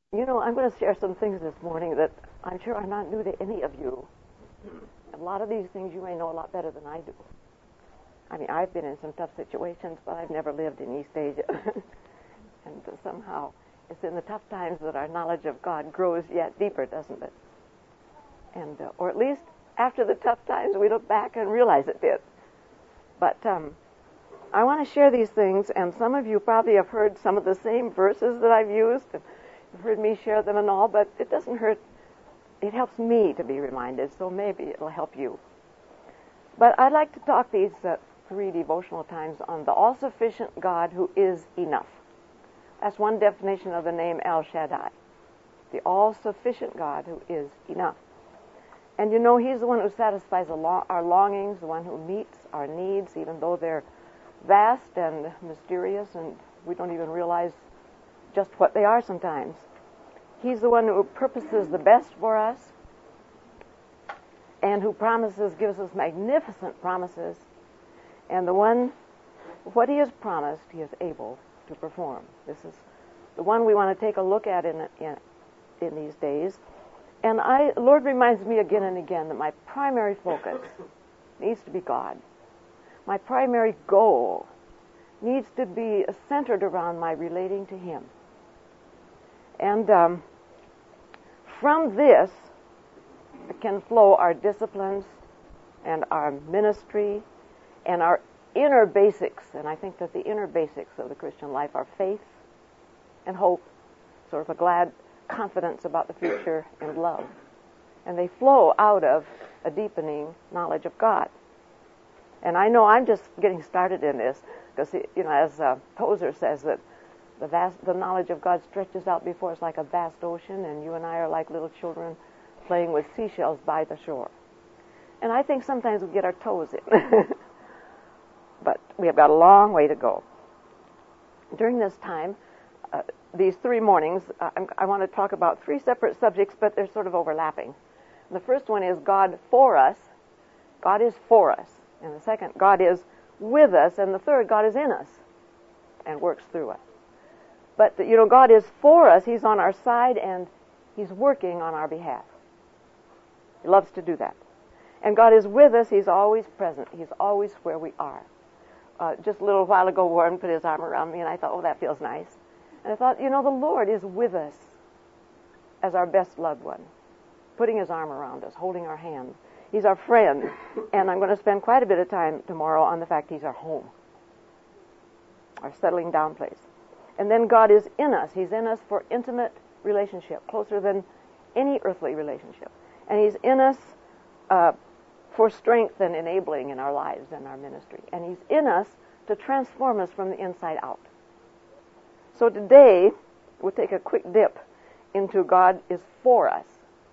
You know, I'm going to share some things this morning that I'm sure are not new to any of you. A lot of these things you may know a lot better than I do. I mean, I've been in some tough situations, but I've never lived in East Asia. And somehow it's in the tough times that our knowledge of God grows yet deeper, doesn't it? And or at least after the tough times, we look back and realize it did. But I want to share these things, and some of you probably have heard some of the same verses that I've used. You've heard me share them and all, but it doesn't hurt. It helps me to be reminded, so maybe it'll help you. But I'd like to talk these 3 devotional times on the all-sufficient God who is enough. That's one definition of the name El Shaddai, the all-sufficient God who is enough. And you know, He's the one who satisfies our longings, the one who meets our needs, even though they're vast and mysterious, and we don't even realize just what they are sometimes. He's the one who purposes the best for us and who gives us magnificent promises. And the one, what He has promised, He is able to perform. This is the one we want to take a look at in these days. And Lord reminds me again and again that my primary focus needs to be God. My primary goal needs to be centered around my relating to Him. And from this can flow our disciplines and our ministry and our inner basics. And I think that the inner basics of the Christian life are faith and hope, sort of a glad confidence about the future, and love. And they flow out of a deepening knowledge of God. And I know I'm just getting started in this because, you know, as Tozer says, that the knowledge of God stretches out before us like a vast ocean, and you and I are like little children playing with seashells by the shore. And I think sometimes we get our toes in. But we have got a long way to go. During this time, these 3 mornings, I want to talk about 3 separate subjects, but they're sort of overlapping. The first one is God for us. God is for us. And the second, God is with us. And the third, God is in us and works through us. But, you know, God is for us. He's on our side, and He's working on our behalf. He loves to do that. And God is with us. He's always present. He's always where we are. Just a little while ago, Warren put his arm around me, and I thought, oh, that feels nice. And I thought, you know, the Lord is with us as our best loved one, putting His arm around us, holding our hand. He's our friend. And I'm going to spend quite a bit of time tomorrow on the fact He's our home, our settling down place. And then God is in us. He's in us for intimate relationship, closer than any earthly relationship. And He's in us for strength and enabling in our lives and our ministry. And He's in us to transform us from the inside out. So today, we'll take a quick dip into God is for us.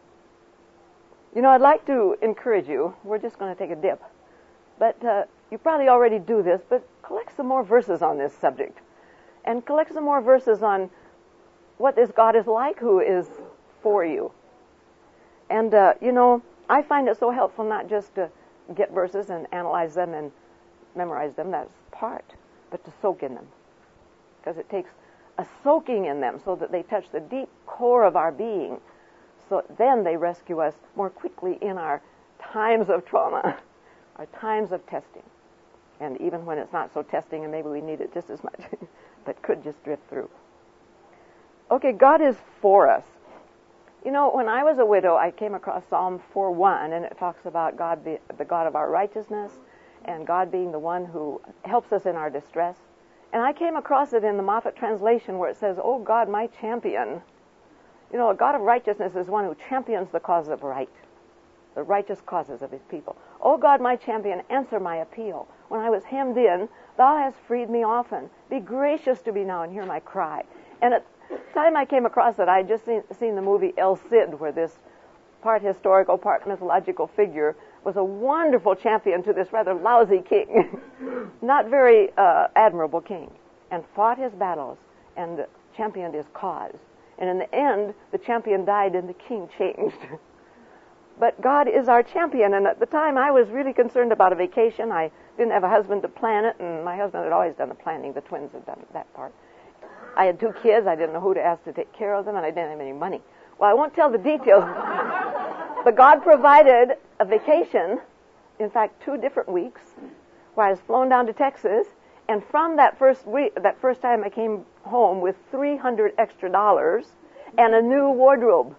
You know, I'd like to encourage you. We're just going to take a dip. But you probably already do this, but collect some more verses on this subject. And collect some more verses on what this God is like who is for you. And, you know, I find it so helpful not just to get verses and analyze them and memorize them, that's part, but to soak in them. Because it takes a soaking in them so that they touch the deep core of our being. So then they rescue us more quickly in our times of trauma, our times of testing. And even when it's not so testing and maybe we need it just as much, but could just drift through. Okay, God is for us. You know, when I was a widow, I came across Psalm 4:1, and it talks about God, the God of our righteousness, and God being the one who helps us in our distress. And I came across it in the Moffat translation where it says, "Oh God, my champion." You know, a God of righteousness is one who champions the cause of right, the righteous causes of His people. "Oh God, my champion, answer my appeal. When I was hemmed in, Thou hast freed me often. Be gracious to me now and hear my cry." And at the time I came across it, I had just seen the movie El Cid, where this part historical, part mythological figure was a wonderful champion to this rather lousy king, not very admirable king, and fought his battles and championed his cause. And in the end, the champion died and the king changed. But God is our champion, and at the time I was really concerned about a vacation. I didn't have a husband to plan it, and my husband had always done the planning. The twins had done that part. I had 2 kids. I didn't know who to ask to take care of them, and I didn't have any money. Well, I won't tell the details, but God provided a vacation, in fact, 2 different weeks, where I was flown down to Texas, and from that first time I came home with $300 extra and a new wardrobe.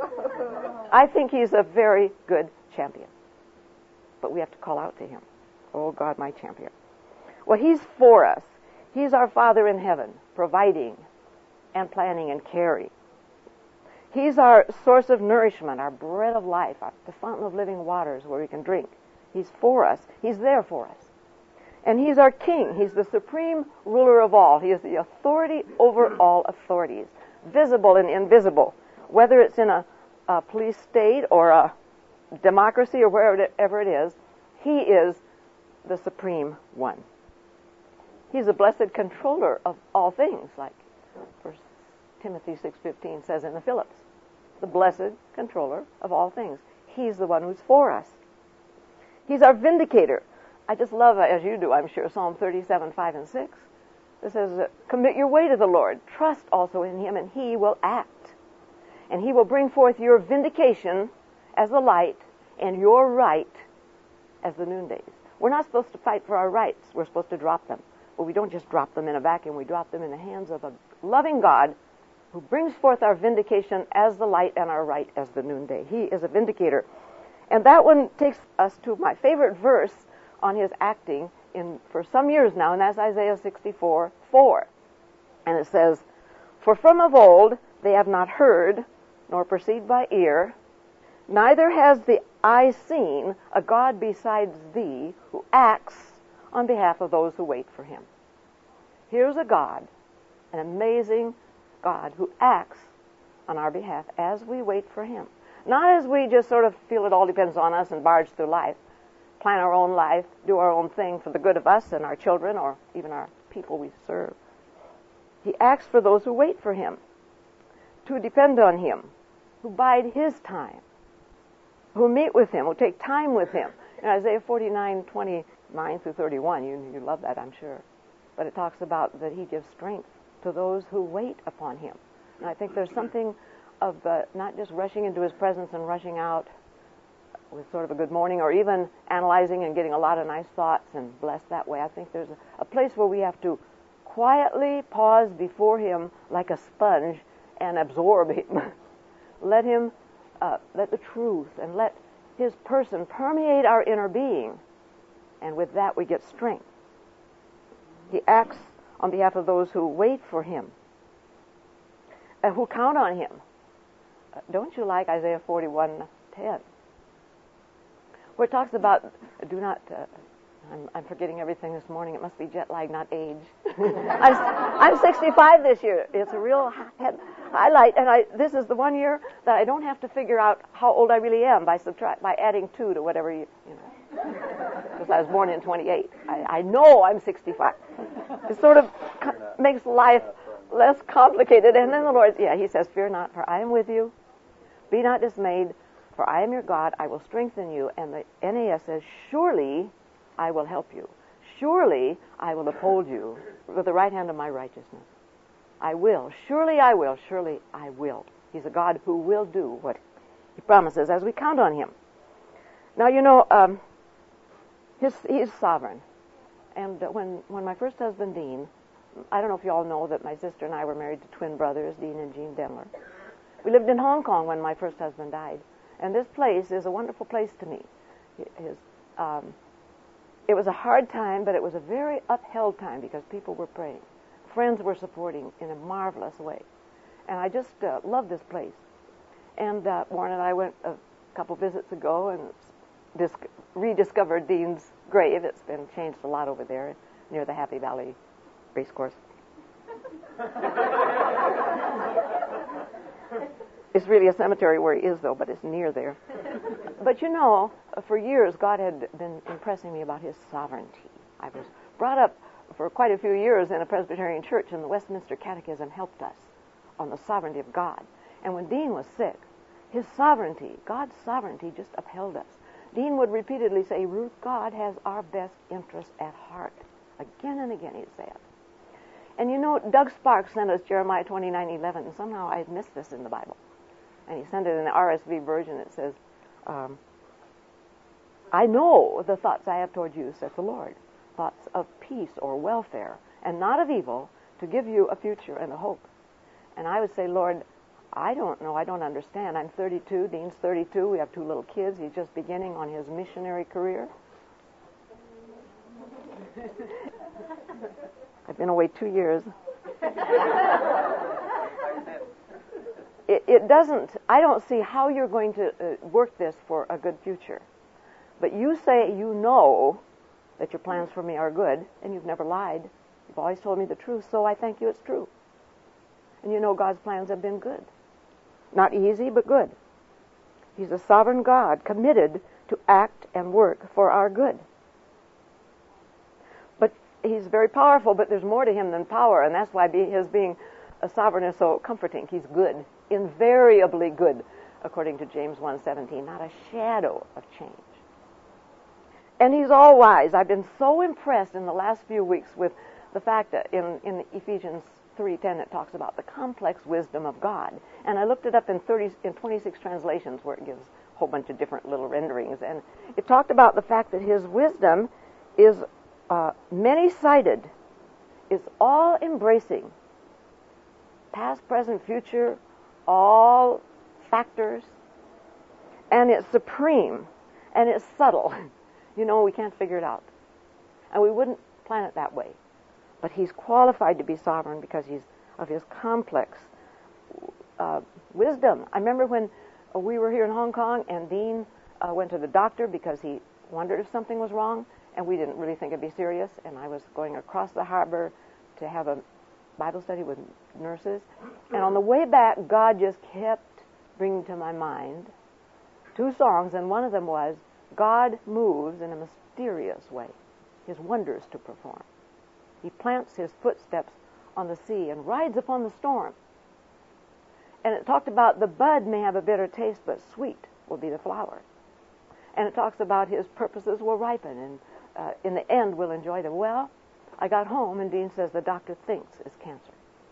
I think he's a very good champion. But we have to call out to him. Oh, God, my champion. Well, he's for us. He's our Father in heaven, providing and planning and caring. He's our source of nourishment, our bread of life, the fountain of living waters where we can drink. He's for us. He's there for us. And he's our king. He's the supreme ruler of all. He is the authority over all authorities, visible and invisible, whether it's in a police state or a democracy or wherever it is. He is the supreme one. He's the blessed controller of all things, like 1 Timothy 6:15 says in the Phillips. The blessed controller of all things. He's the one who's for us. He's our vindicator. I just love, as you do, I'm sure, Psalm 37:5 and 6. It says, commit your way to the Lord. Trust also in him, and he will act. And he will bring forth your vindication as the light and your right as the noondays. We're not supposed to fight for our rights. We're supposed to drop them. But we don't just drop them in a vacuum. We drop them in the hands of a loving God who brings forth our vindication as the light and our right as the noonday. He is a vindicator. And that one takes us to my favorite verse on his acting for some years now, and that's Isaiah 64:4. And it says, for from of old they have not heard, nor perceived by ear, neither has the eye seen a God besides thee who acts on behalf of those who wait for him. Here's a God, an amazing God who acts on our behalf as we wait for him. Not as we just sort of feel it all depends on us and barge through life, plan our own life, do our own thing for the good of us and our children or even our people we serve. He acts for those who wait for him, to depend on him, who bide his time, who meet with him, who take time with him. In Isaiah 49:29 through 31, you love that, I'm sure. But it talks about that he gives strength to those who wait upon him. And I think there's something of not just rushing into his presence and rushing out with sort of a good morning or even analyzing and getting a lot of nice thoughts and blessed that way. I think there's a place where we have to quietly pause before him like a sponge and absorb him. Let the truth and let his person permeate our inner being. And with that we get strength. He acts on behalf of those who wait for him and who count on him. Don't you like Isaiah 41:10? Where it talks about, do not, I'm forgetting everything this morning. It must be jet lag, not age. I'm 65 this year. It's a real highlight. And this is the one year that I don't have to figure out how old I really am by adding 2 to whatever you know. Because I was born in 28. I know I'm 65. It sort of makes life less complicated. And then the Lord, he says, fear not, for I am with you. Be not dismayed, for I am your God. I will strengthen you. And the NAS says, surely I will help you. Surely I will uphold you with the right hand of my righteousness. I will. Surely I will. Surely I will. He's a God who will do what he promises as we count on him. Now, you know, he's sovereign. And when my first husband, Dean, I don't know if you all know that my sister and I were married to twin brothers, Dean and Jean Demler. We lived in Hong Kong when my first husband died. And this place is a wonderful place to me. It was a hard time, but it was a very upheld time because people were praying. Friends were supporting in a marvelous way. And I just love this place. And Warren and I went a couple visits ago and rediscovered Dean's grave. It's been changed a lot over there near the Happy Valley Racecourse. It's really a cemetery where he is, though, but it's near there. But you know, for years, God had been impressing me about his sovereignty. I was brought up for quite a few years in a Presbyterian church, and the Westminster Catechism helped us on the sovereignty of God. And when Dean was sick, his sovereignty, God's sovereignty, just upheld us. Dean would repeatedly say, Ruth, God has our best interest at heart. Again and again he'd say it. And you know, Doug Sparks sent us Jeremiah 29:11, and somehow I had missed this in the Bible. And he sent it in the RSV version. It says, I know the thoughts I have toward you, saith the Lord, thoughts of peace or welfare, and not of evil, to give you a future and a hope. And I would say, Lord, I don't know, I don't understand. I'm 32, Dean's 32, we have 2 little kids. He's just beginning on his missionary career. I've been away 2 years. It doesn't, I don't see how you're going to work this for a good future. But you say you know that your plans for me are good, and you've never lied. You've always told me the truth, so I thank you it's true. And you know God's plans have been good. Not easy, but good. He's a sovereign God, committed to act and work for our good. But he's very powerful, but there's more to him than power, and that's why his being a sovereign is so comforting. He's good, invariably good, according to James 1:17, not a shadow of change. And he's all wise. I've been so impressed in the last few weeks with the fact that in Ephesians 3:10 it talks about the complex wisdom of God. And I looked it up in 26 translations where it gives a whole bunch of different little renderings. And it talked about the fact that his wisdom is many-sided, is all-embracing. Past, present, future, all factors. And it's supreme. And it's subtle. You know, we can't figure it out. And we wouldn't plan it that way. But he's qualified to be sovereign because he's of his complex wisdom. I remember when we were here in Hong Kong and Dean went to the doctor because he wondered if something was wrong, and we didn't really think it'd be serious, and I was going across the harbor to have a Bible study with nurses. And on the way back, God just kept bringing to my mind 2 songs, and one of them was, God moves in a mysterious way, his wonders to perform. He plants his footsteps on the sea and rides upon the storm. And it talked about the bud may have a bitter taste, but sweet will be the flower. And it talks about his purposes will ripen, and in the end we'll enjoy them. Well, I got home, and Dean says the doctor thinks it's cancer.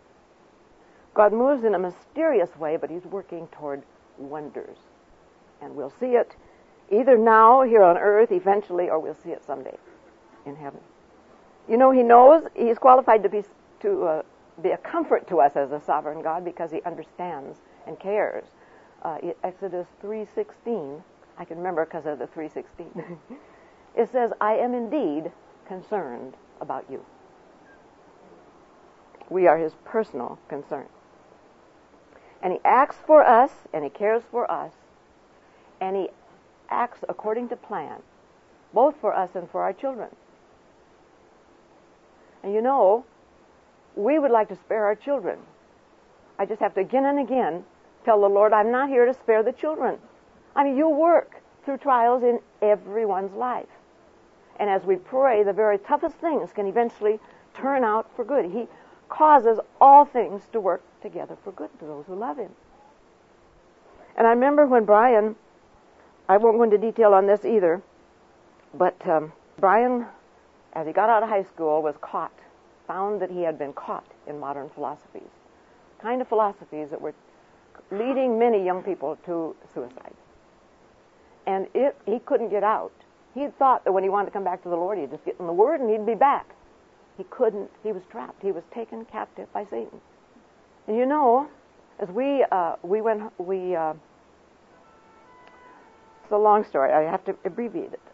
God moves in a mysterious way, but he's working toward wonders. And we'll see it either now, here on earth, eventually, or we'll see it someday in heaven. You know, he knows he's qualified to be a comfort to us as a sovereign God because he understands and cares. Exodus 3:16, I can remember because of the 3:16. It says, I am indeed concerned about you. We are his personal concern. And he acts for us, and he cares for us, and he acts according to plan, both for us and for our children. And you know, we would like to spare our children. I just have to again and again tell the Lord, I'm not here to spare the children. I mean, you work through trials in everyone's life. And as we pray, the very toughest things can eventually turn out for good. He causes all things to work together for good to those who love him. And I remember when Brian, I won't go into detail on this either, but Brian, as he got out of high school, was found that he had been caught in modern philosophies, kind of philosophies that were leading many young people to suicide. And he couldn't get out. He thought that when he wanted to come back to the Lord, he'd just get in the Word and he'd be back. He couldn't. He was trapped. He was taken captive by Satan. And you know, as it's a long story. I have to abbreviate it.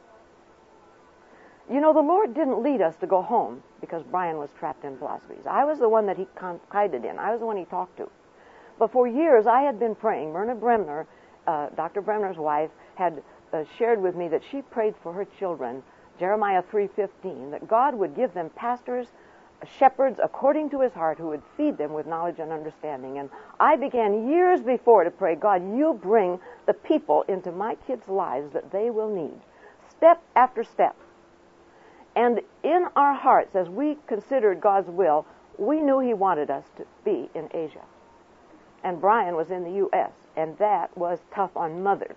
You know, the Lord didn't lead us to go home because Brian was trapped in philosophies. I was the one that he confided in. I was the one he talked to. But for years, I had been praying. Myrna Bremner, Dr. Bremner's wife, had shared with me that she prayed for her children, Jeremiah 3:15, that God would give them pastors, shepherds according to his heart who would feed them with knowledge and understanding. And I began years before to pray, God, you bring the people into my kids' lives that they will need, step after step. And in our hearts, as we considered God's will, we knew he wanted us to be in Asia. And Brian was in the U.S., and that was tough on Mother.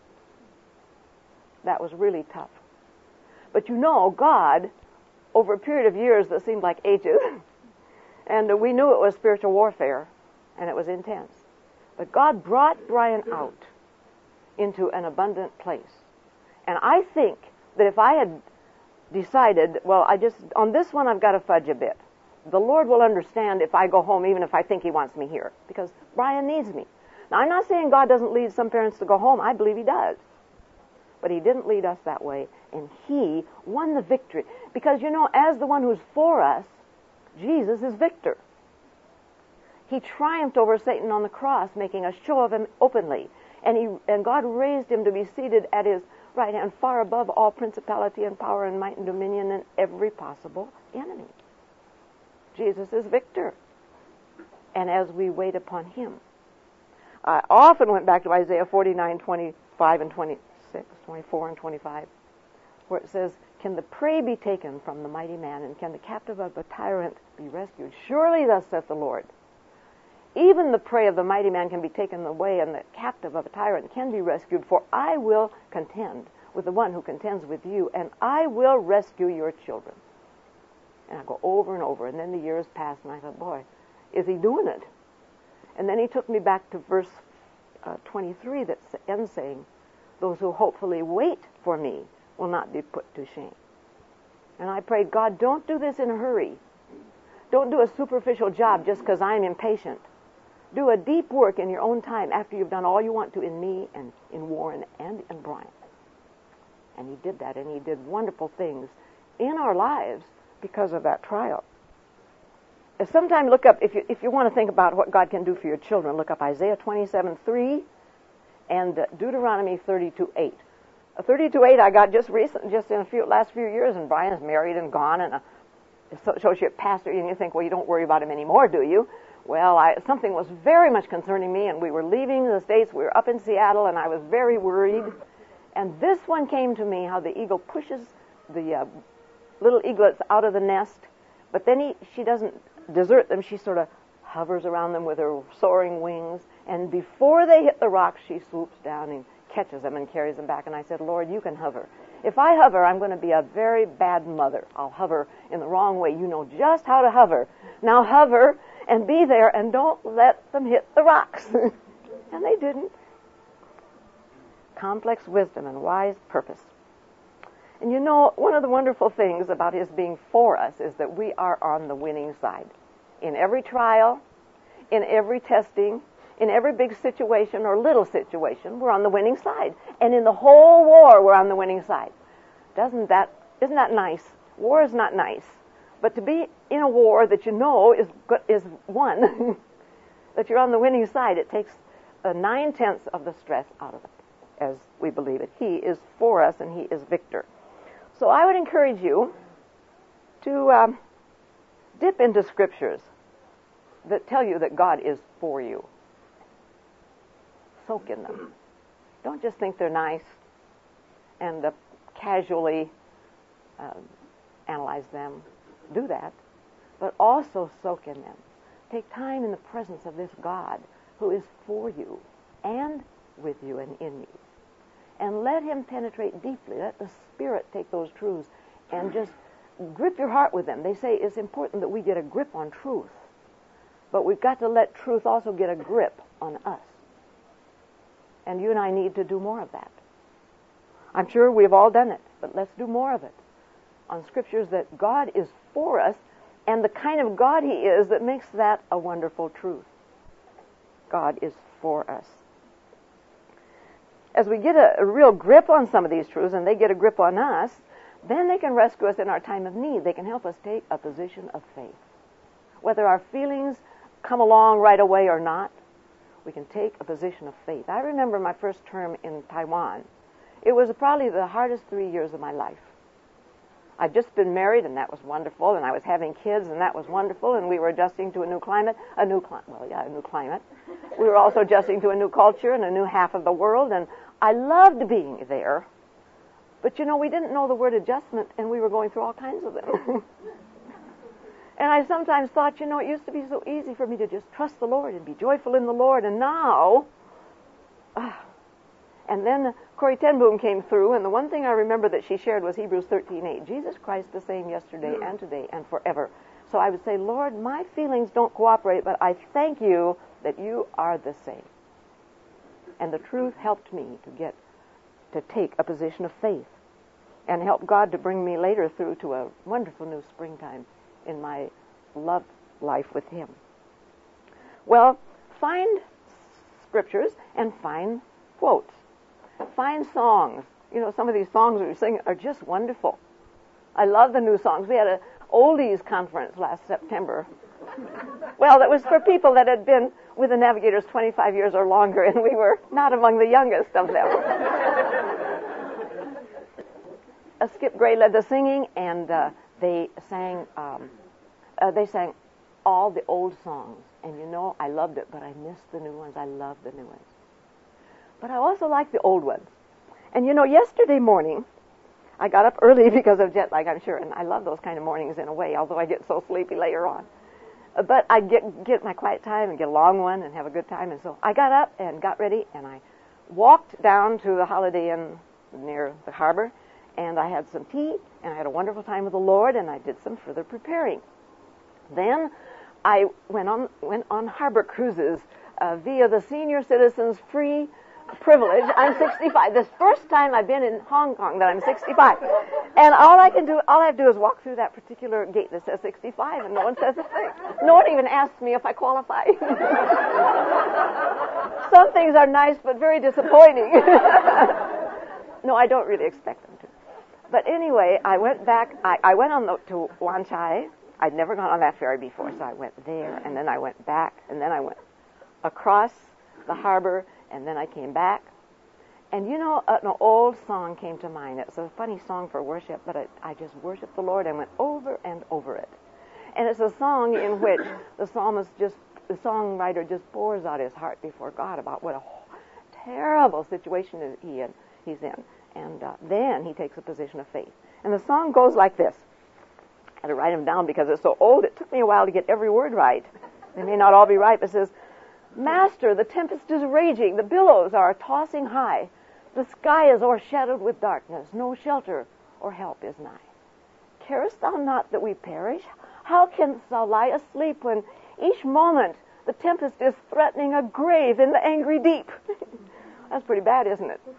That was really tough. But you know, God, over a period of years that seemed like ages, And we knew it was spiritual warfare, and it was intense. But God brought Brian out into an abundant place. And I think that if I had decided, well, on this one I've got to fudge a bit. The Lord will understand if I go home, even if I think He wants me here, because Brian needs me. Now, I'm not saying God doesn't lead some parents to go home. I believe He does. But He didn't lead us that way, and He won the victory. Because, as the one who's for us, Jesus is victor. He triumphed over Satan on the cross, making a show of Him openly. And God raised Him to be seated at His right hand, far above all principality and power and might and dominion and every possible enemy. Jesus is victor. And as we wait upon Him, I often went back to Isaiah 49:25 and 26, 24 and 25, where it says, "Can the prey be taken from the mighty man, and can the captive of the tyrant be rescued? Surely thus saith the Lord, even the prey of the mighty man can be taken away, and the captive of a tyrant can be rescued, for I will contend with the one who contends with you, and I will rescue your children." And I go over and over, and then the years passed, and I thought, boy, is He doing it? And then He took me back to verse 23 that ends saying, "Those who hopefully wait for me will not be put to shame." And I prayed, God, don't do this in a hurry. Don't do a superficial job just because I'm impatient. Do a deep work in your own time after you've done all you want to in me and in Warren and in Brian. And He did that, and He did wonderful things in our lives because of that trial. Sometime look up, if you want to think about what God can do for your children, look up Isaiah 27:3 and Deuteronomy 32:8. 32:8 I got just in the last few years, and Brian's married and gone, and associate pastor, and you think, well, you don't worry about him anymore, do you? Well, something was very much concerning me, and we were leaving the States. We were up in Seattle, and I was very worried. And this one came to me, how the eagle pushes the little eaglets out of the nest, but then she doesn't desert them. She sort of hovers around them with her soaring wings, and before they hit the rocks, she swoops down and catches them and carries them back. And I said, Lord, you can hover. If I hover, I'm going to be a very bad mother. I'll hover in the wrong way. You know just how to hover. Now hover and be there, and don't let them hit the rocks. And they didn't. Complex wisdom and wise purpose. And one of the wonderful things about His being for us is that we are on the winning side. In every trial, in every testing, in every big situation or little situation, we're on the winning side. And in the whole war, we're on the winning side. Isn't that nice? War is not nice. But to be in a war that is won, that you're on the winning side, it takes 9/10 of the stress out of it, as we believe it. He is for us, and He is victor. So I would encourage you to dip into scriptures that tell you that God is for you. Soak in them. Don't just think they're nice and casually analyze them. Do that. But also soak in them. Take time in the presence of this God who is for you and with you and in you. And let Him penetrate deeply. Let the Spirit take those truths and just grip your heart with them. They say it's important that we get a grip on truth. But we've got to let truth also get a grip on us. And you and I need to do more of that. I'm sure we've all done it, but let's do more of it on scriptures that God is for us and the kind of God He is that makes that a wonderful truth. God is for us. As we get a real grip on some of these truths and they get a grip on us, then they can rescue us in our time of need. They can help us take a position of faith. Whether our feelings come along right away or not, we can take a position of faith. I remember my first term in Taiwan. It was probably the hardest 3 years of my life. I'd just been married, and that was wonderful, and I was having kids, and that was wonderful, and we were adjusting to a new climate. A new climate. We were also adjusting to a new culture and a new half of the world, and I loved being there. But, we didn't know the word adjustment, and we were going through all kinds of them. And I sometimes thought, it used to be so easy for me to just trust the Lord and be joyful in the Lord, and now... And then Corrie ten Boom came through, and the one thing I remember that she shared was Hebrews 13:8. Jesus Christ the same yesterday and today and forever. So I would say, Lord, my feelings don't cooperate, but I thank you that you are the same. And the truth helped me to take a position of faith and help God to bring me later through to a wonderful new springtime in my love life with Him. Well, find scriptures and find quotes. Find songs. You know, some of these songs we sing are just wonderful. I love the new songs. We had an oldies conference last September. Well, that was for people that had been with the Navigators 25 years or longer, and we were not among the youngest of them. Skip Gray led the singing, and they sang all the old songs. And you know, I loved it, but I missed the new ones. I love the new ones. But I also like the old ones. And you know, yesterday morning, I got up early because of jet lag, I'm sure, and I love those kind of mornings in a way, although I get so sleepy later on. But I get my quiet time and get a long one and have a good time. And so I got up and got ready, and I walked down to the Holiday Inn near the harbor, and I had some tea, and I had a wonderful time with the Lord, and I did some further preparing. Then I went on harbor cruises via the senior citizens free privilege. I'm 65. This first time I've been in Hong Kong that I'm 65. And all I have to do is walk through that particular gate that says 65, and no one says a thing. No one even asks me if I qualify. Some things are nice, but very disappointing. No, I don't really expect them to. But anyway, I went back. I went to Wan Chai. I'd never gone on that ferry before, so I went there, and then I went back, and then I went across the harbor, and then I came back. And you know, an old song came to mind. It's a funny song for worship, but I just worshiped the Lord and went over and over it. And it's a song in which the songwriter just pours out his heart before God about what a terrible situation he's in. And then he takes a position of faith. And the song goes like this. I had to write them down because it's so old. It took me a while to get every word right. They may not all be right, but it says, Master, the tempest is raging, the billows are tossing high, the sky is o'ershadowed with darkness, no shelter or help is nigh. Carest thou not that we perish? How canst thou lie asleep when each moment the tempest is threatening a grave in the angry deep? That's pretty bad, isn't it?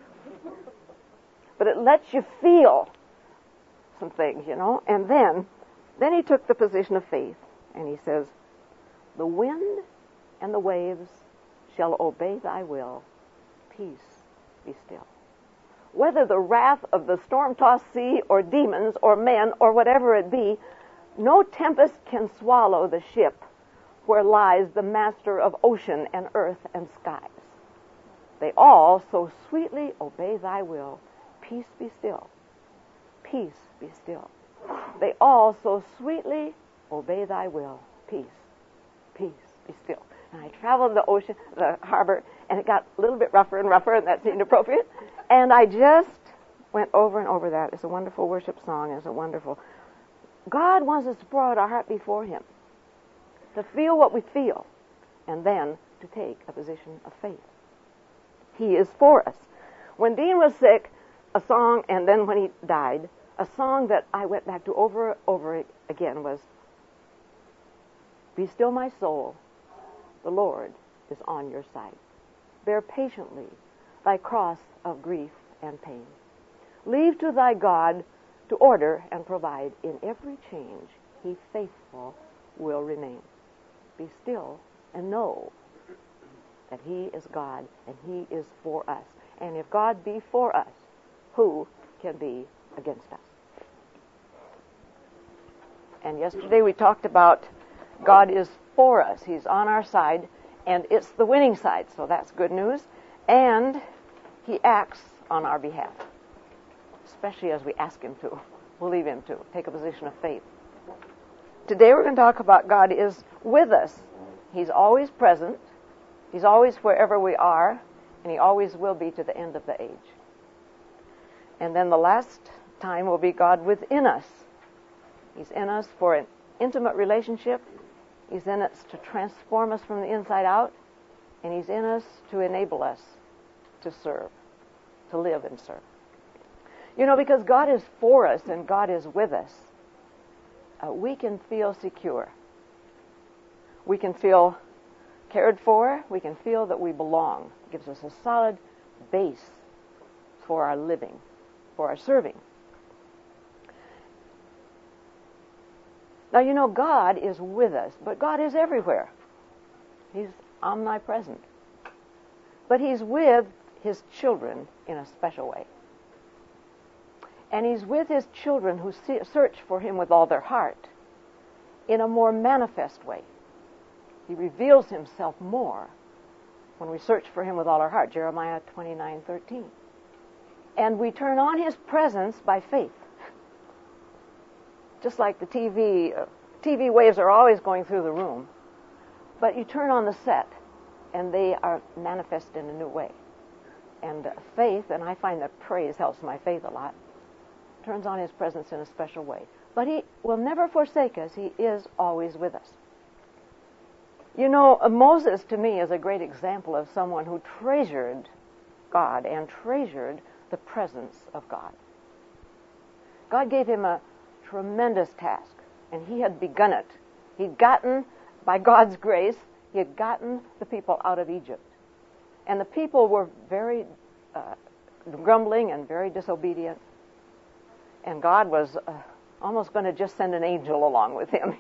But it lets you feel some things, you know. And then he took the position of faith, and he says, the wind and the waves shall obey thy will. Peace, be still. Whether the wrath of the storm-tossed sea or demons or men or whatever it be, no tempest can swallow the ship where lies the master of ocean and earth and skies. They all so sweetly obey thy will. Peace, be still. Peace, be still. They all so sweetly obey thy will. Peace, peace, be still. And I traveled the harbor, and it got a little bit rougher and rougher, and that seemed appropriate. And I just went over and over that. It's a wonderful worship song. It's a wonderful... God wants us to pour out our heart before Him, to feel what we feel, and then to take a position of faith. He is for us. When Dean was sick, a song, and then when he died, a song that I went back to over again was, Be still my soul, the Lord is on your side. Bear patiently thy cross of grief and pain. Leave to thy God to order and provide. In every change he faithful will remain. Be still and know that he is God and he is for us. And if God be for us, who can be against us? And yesterday we talked about God is for us. He's on our side, and it's the winning side, so that's good news. And he acts on our behalf, especially as we ask him to, believe him to, take a position of faith. Today we're going to talk about God is with us. He's always present. He's always wherever we are, and he always will be to the end of the age. And then the last time will be God within us. He's in us for an intimate relationship. He's in us to transform us from the inside out. And he's in us to enable us to serve, to live and serve. You know, because God is for us and God is with us, we can feel secure. We can feel cared for. We can feel that we belong. It gives us a solid base for our living, for our serving. Now, you know, God is with us, but God is everywhere. He's omnipresent. But He's with His children in a special way. And He's with His children who search for Him with all their heart in a more manifest way. He reveals Himself more when we search for Him with all our heart, Jeremiah 29:13. And we turn on His presence by faith. Just like the TV waves are always going through the room, but you turn on the set and they are manifest in a new way. And faith, and I find that praise helps my faith a lot, turns on His presence in a special way. But He will never forsake us. He is always with us. You know, Moses to me is a great example of someone who treasured God and treasured the presence of God. God gave him a tremendous task, and he had begun it. He'd gotten, by God's grace, he had gotten the people out of Egypt. And the people were very grumbling and very disobedient. And God was almost going to just send an angel along with him.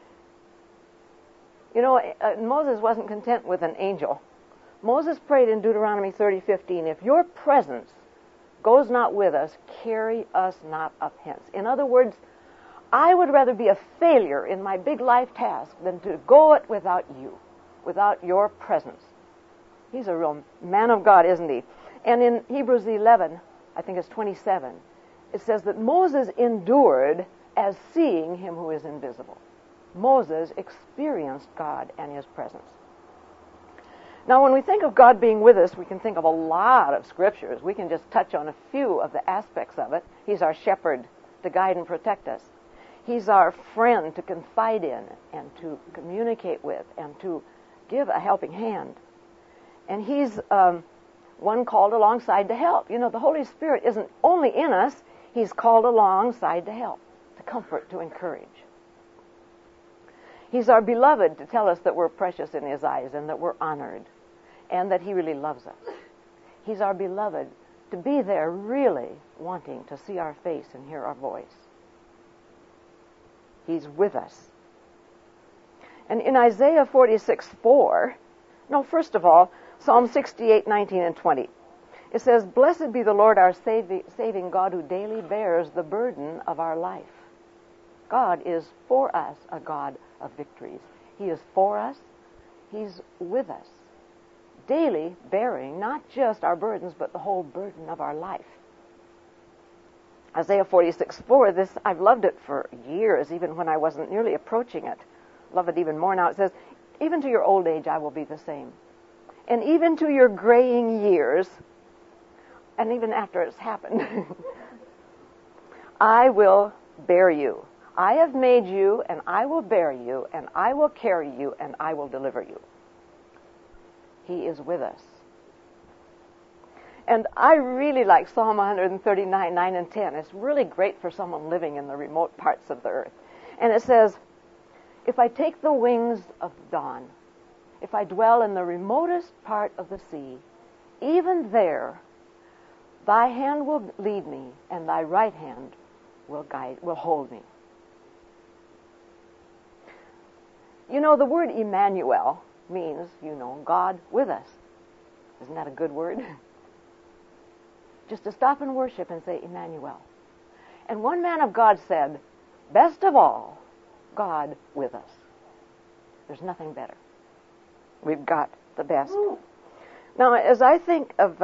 You know, Moses wasn't content with an angel. Moses prayed in Deuteronomy 30:15, if your presence goes not with us, carry us not up hence. In other words, I would rather be a failure in my big life task than to go it without you, without your presence. He's a real man of God, isn't he? And in Hebrews 11, I think it's 27, it says that Moses endured as seeing Him who is invisible. Moses experienced God and His presence. Now, when we think of God being with us, we can think of a lot of scriptures. We can just touch on a few of the aspects of it. He's our shepherd to guide and protect us. He's our friend to confide in and to communicate with and to give a helping hand. And He's one called alongside to help. You know, the Holy Spirit isn't only in us, He's called alongside to help, to comfort, to encourage. He's our beloved to tell us that we're precious in His eyes and that we're honored and that He really loves us. He's our beloved to be there really wanting to see our face and hear our voice. He's with us. And in Isaiah 46:4, no, first of all, Psalm 68:19 and 20, it says, blessed be the Lord our saving God who daily bears the burden of our life. God is for us a God of victories. He is for us. He's with us, daily bearing not just our burdens, but the whole burden of our life. Isaiah 46:4, this, I've loved it for years, even when I wasn't nearly approaching it. Love it even more now. It says, even to your old age I will be the same. And even to your graying years, and even after it's happened, I will bear you. I have made you, and I will bear you, and I will carry you, and I will deliver you. He is with us. And I really like Psalm 139, 9 and 10. It's really great for someone living in the remote parts of the earth. And it says, if I take the wings of dawn, if I dwell in the remotest part of the sea, even there thy hand will lead me, and thy right hand will hold me. You know, the word Emmanuel means, you know, God with us. Isn't that a good word? Just to stop and worship and say, Emmanuel. And one man of God said, best of all, God with us. There's nothing better. We've got the best. Now, as I think of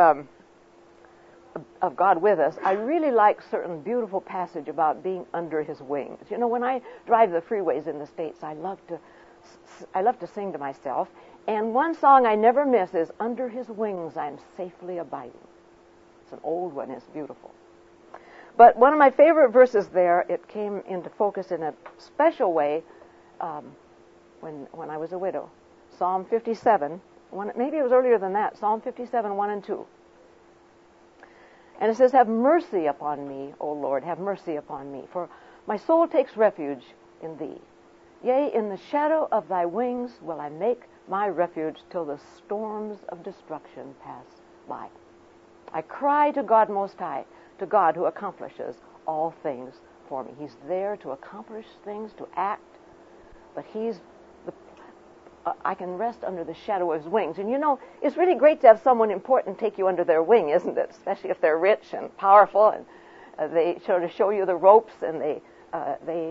God with us, I really like certain beautiful passage about being under His wings. You know, when I drive the freeways in the States, I love to sing to myself. And one song I never miss is, under His wings I'm safely abiding. It's an old one. It's beautiful. But one of my favorite verses there, it came into focus in a special way when I was a widow. Psalm 57, maybe it was earlier than that, Psalm 57, 1 and 2. And it says, have mercy upon me, O Lord, have mercy upon me. For my soul takes refuge in thee. Yea, in the shadow of thy wings will I make my refuge till the storms of destruction pass by. I cry to God Most High, to God who accomplishes all things for me. He's there to accomplish things, to act, but I can rest under the shadow of his wings. And you know, it's really great to have someone important take you under their wing, isn't it? Especially if they're rich and powerful, and they sort of show you the ropes, and they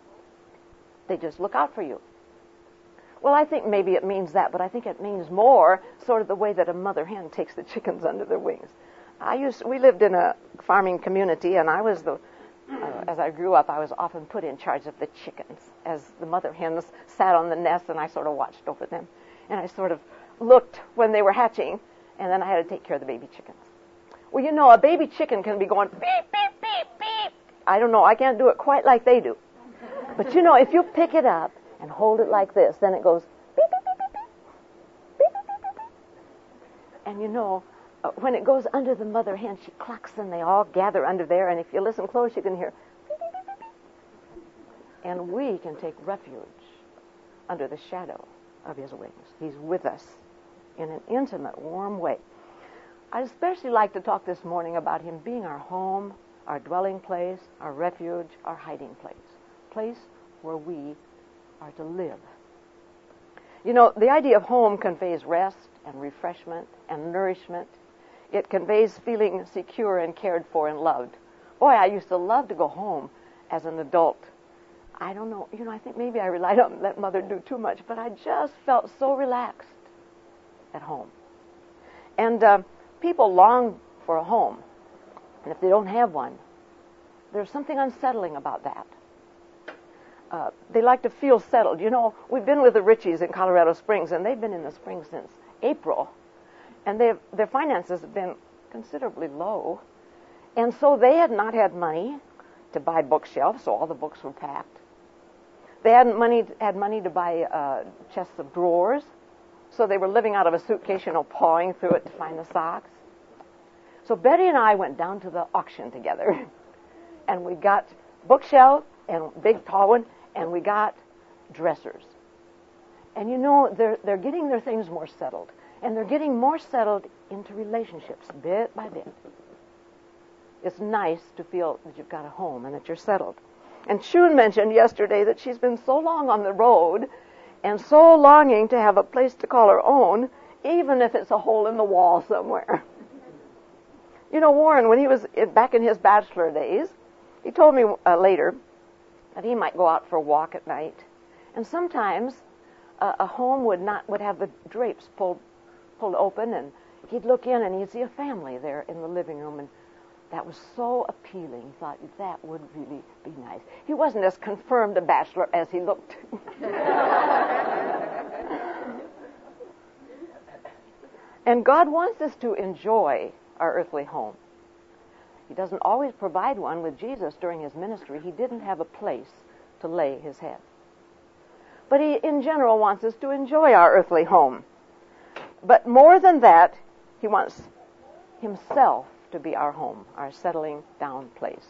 just look out for you. Well, I think maybe it means that, but I think it means more sort of the way that a mother hen takes the chickens under their wings. We lived in a farming community, and I was as I grew up, I was often put in charge of the chickens as the mother hens sat on the nest, and I sort of watched over them. And I sort of looked when they were hatching, and then I had to take care of the baby chickens. Well, you know, a baby chicken can be going beep, beep, beep, beep. I don't know, I can't do it quite like they do. But you know, if you pick it up and hold it like this, then it goes beep, beep, beep, beep, beep, beep, beep, beep, beep. And you know, when it goes under the mother hen, she clucks, and they all gather under there, and if you listen close, you can hear beep, beep, beep, beep, beep. And we can take refuge under the shadow of his wings. He's with us in an intimate, warm way. I'd especially like to talk this morning about him being our home, our dwelling place, our refuge, our hiding place where we are to live. You know, the idea of home conveys rest and refreshment and nourishment. It conveys feeling secure and cared for and loved. Boy, I used to love to go home as an adult. I don't know, you know, I think maybe I relied on that mother do too much, but I just felt so relaxed at home. And people long for a home, and if they don't have one, there's something unsettling about that. They like to feel settled. You know, we've been with the Richies in Colorado Springs, and they've been in the Springs since April, and their finances have been considerably low, and so they had not had money to buy bookshelves, so all the books were packed. They had money to buy chests of drawers, so they were living out of a suitcase, you know, pawing through it to find the socks. So Betty and I went down to the auction together, and we got bookshelves, and big tall one, and we got dressers. And you know, they're getting their things more settled, and they're getting more settled into relationships bit by bit. It's nice to feel that you've got a home and that you're settled. And Shun mentioned yesterday that she's been so long on the road and so longing to have a place to call her own, even if it's a hole in the wall somewhere. You know, Warren, when he was back in his bachelor days, he told me later that he might go out for a walk at night, and sometimes a home would have the drapes pulled open, and he'd look in and he'd see a family there in the living room, and that was so appealing. He thought that would really be nice. He wasn't as confirmed a bachelor as he looked. And God wants us to enjoy our earthly home. He doesn't always provide one. With Jesus during his ministry, he didn't have a place to lay his head. But he, in general, wants us to enjoy our earthly home. But more than that, he wants himself to be our home, our settling down place,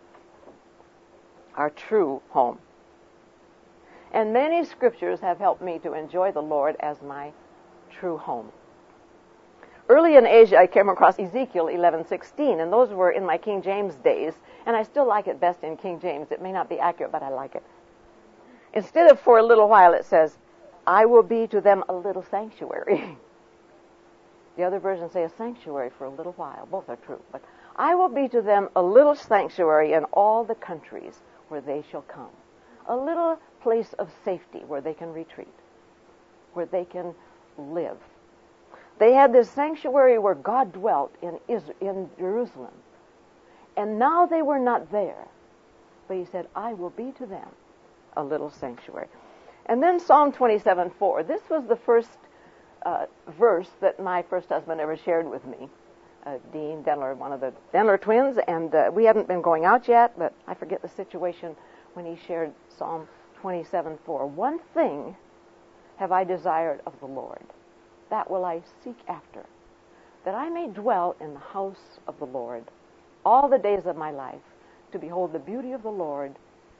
our true home. And many scriptures have helped me to enjoy the Lord as my true home. Early in Asia, I came across Ezekiel 11:16, and those were in my King James days, and I still like it best in King James. It may not be accurate, but I like it. Instead of for a little while, it says, I will be to them a little sanctuary. The other versions say a sanctuary for a little while. Both are true. But I will be to them a little sanctuary in all the countries where they shall come. A little place of safety where they can retreat, where they can live. They had this sanctuary where God dwelt in Jerusalem. And now they were not there. But he said, I will be to them a little sanctuary. And then Psalm 27:4. This was the first verse that my first husband ever shared with me. Dean Denler, one of the Denler twins, and we hadn't been going out yet, but I forget the situation when he shared Psalm 27:4. One thing have I desired of the Lord, that will I seek after, that I may dwell in the house of the Lord all the days of my life, to behold the beauty of the Lord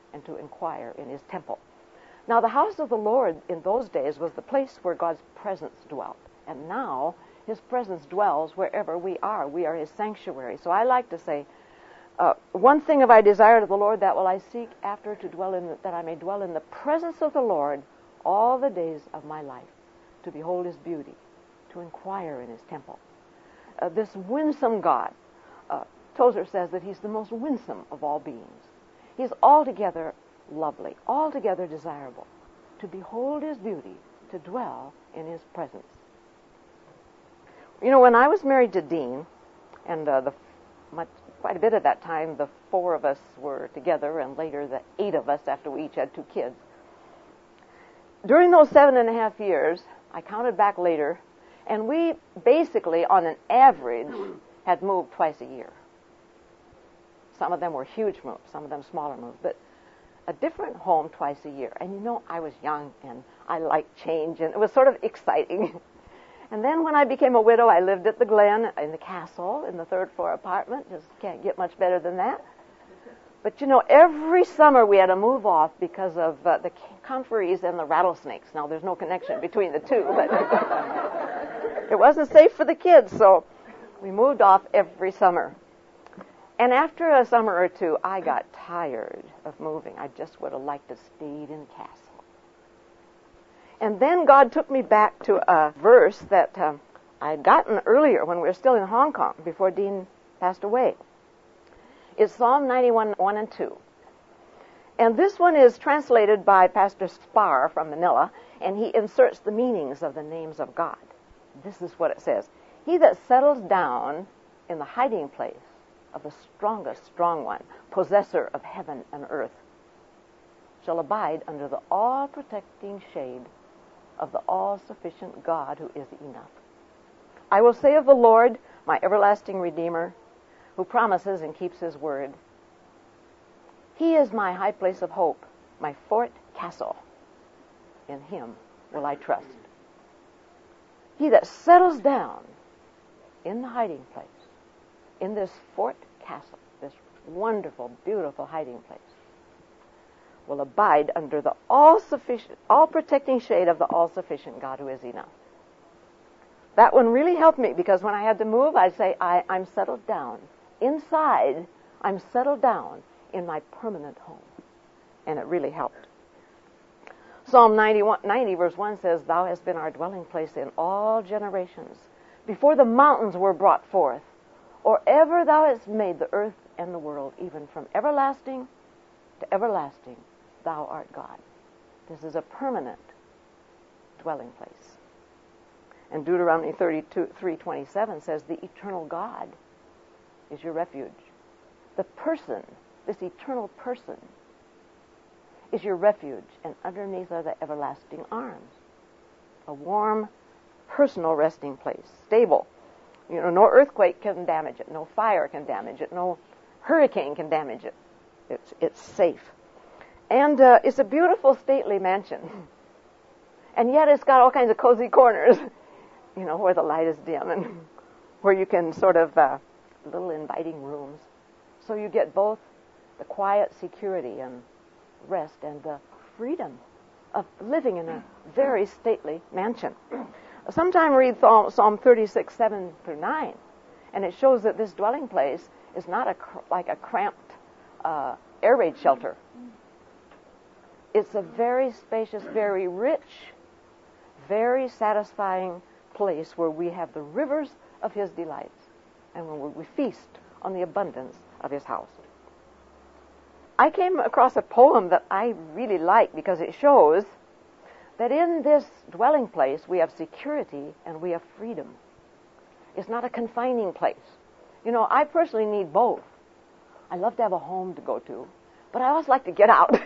and to inquire in his temple. Now, the house of the Lord in those days was the place where God's presence dwelt. And now, his presence dwells wherever we are. We are his sanctuary. So I like to say, one thing have I desired of the Lord, that will I seek after, that I may dwell in the presence of the Lord all the days of my life, to behold his beauty, to inquire in his temple. This winsome God, Tozer says that he's the most winsome of all beings. He's altogether lovely, altogether desirable, to behold his beauty, to dwell in his presence. You know, when I was married to Dean, and quite a bit of that time, the 4 of us were together, and later the 8 of us after we each had 2 kids. During those 7.5 years, I counted back later, and we basically, on an average, had moved twice a year. Some of them were huge moves, some of them smaller moves, but a different home twice a year. And you know, I was young, and I liked change, and it was sort of exciting. And then when I became a widow, I lived at the Glen in the Castle, in the 3rd floor apartment. Just can't get much better than that. But you know, every summer we had to move off because of the comfreys and the rattlesnakes. Now, there's no connection between the two, but it wasn't safe for the kids, so we moved off every summer. And after a summer or 2, I got tired of moving. I just would have liked to stayed in Castle. And then God took me back to a verse that I'd gotten earlier when we were still in Hong Kong, before Dean passed away. It's Psalm 91, 1 and 2. And this one is translated by Pastor Spar from Manila, and he inserts the meanings of the names of God. This is what it says. He that settles down in the hiding place of the strongest strong one, possessor of heaven and earth, shall abide under the all-protecting shade of the all-sufficient God who is enough. I will say of the Lord, my everlasting Redeemer, who promises and keeps his word, he is my high place of hope, my fort castle. In him will I trust. He that settles down in the hiding place, in this fort castle, this wonderful, beautiful hiding place, will abide under the all-sufficient, all-protecting shade of the all-sufficient God who is enough. That one really helped me, because when I had to move, I'd say, I'm settled down. Inside, I'm settled down in my permanent home. And it really helped. Psalm 90 verse 1 says, Thou hast been our dwelling place in all generations, before the mountains were brought forth, or ever thou hast made the earth and the world, even from everlasting to everlasting, thou art God. This is a permanent dwelling place. And Deuteronomy 3:27 says, the eternal God is your refuge. The person, this eternal person, is your refuge, and underneath are the everlasting arms. A warm, personal resting place, stable. You know, no earthquake can damage it, no fire can damage it, no hurricane can damage it. It's safe. And it's a beautiful, stately mansion. And yet it's got all kinds of cozy corners, you know, where the light is dim and where you can sort of, little inviting rooms. So you get both the quiet security and rest and the freedom of living in a very stately mansion. Sometime read Psalm 36, 7 through 9, and it shows that this dwelling place is not like a cramped air raid shelter. It's a very spacious, very rich, very satisfying place where we have the rivers of his delights and where we feast on the abundance of his house. I came across a poem that I really like because it shows that in this dwelling place we have security and we have freedom. It's not a confining place. You know, I personally need both. I love to have a home to go to, but I always like to get out.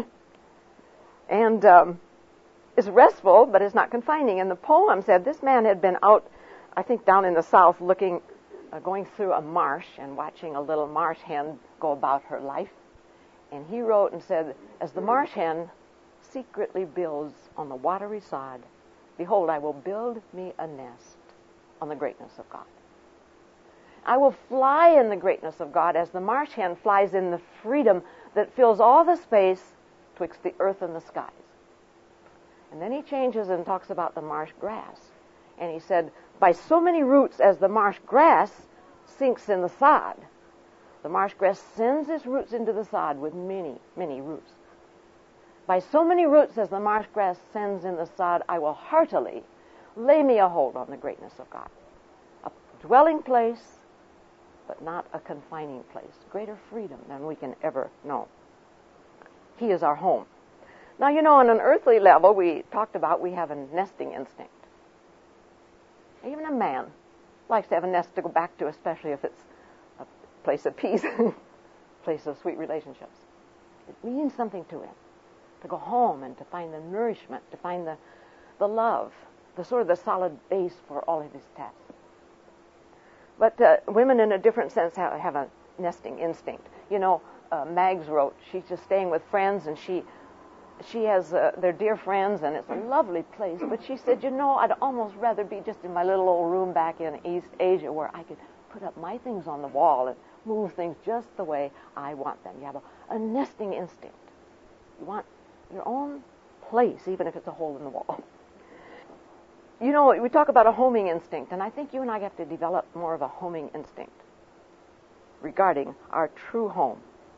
And it's restful, but it's not confining. And the poem said this man had been out, I think down in the south, going through a marsh and watching a little marsh hen go about her life. And he wrote and said, as the marsh hen secretly builds on the watery sod, behold, I will build me a nest on the greatness of God. I will fly in the greatness of God as the marsh hen flies in the freedom that fills all the space twixt the earth and the skies. And then he changes and talks about the marsh grass. And he said, by so many roots as the marsh grass sinks in the sod, the marsh grass sends its roots into the sod with many, many roots. By so many roots as the marsh grass sends in the sod, I will heartily lay me a hold on the greatness of God. A dwelling place, but not a confining place. Greater freedom than we can ever know. He is our home. Now, you know, on an earthly level, we talked about we have a nesting instinct. Even a man likes to have a nest to go back to, especially if it's a place of peace, place of sweet relationships. It means something to him to go home and to find the nourishment, to find the love, the sort of the solid base for all of his tasks. But women, in a different sense, have a nesting instinct. You know, Mags wrote, she's just staying with friends, and she has their dear friends, and it's a lovely place. But she said, you know, I'd almost rather be just in my little old room back in East Asia where I could put up my things on the wall and move things just the way I want them. You have a nesting instinct. You want your own place, even if it's a hole in the wall. You know, we talk about a homing instinct, and I think you and I have to develop more of a homing instinct regarding our true home.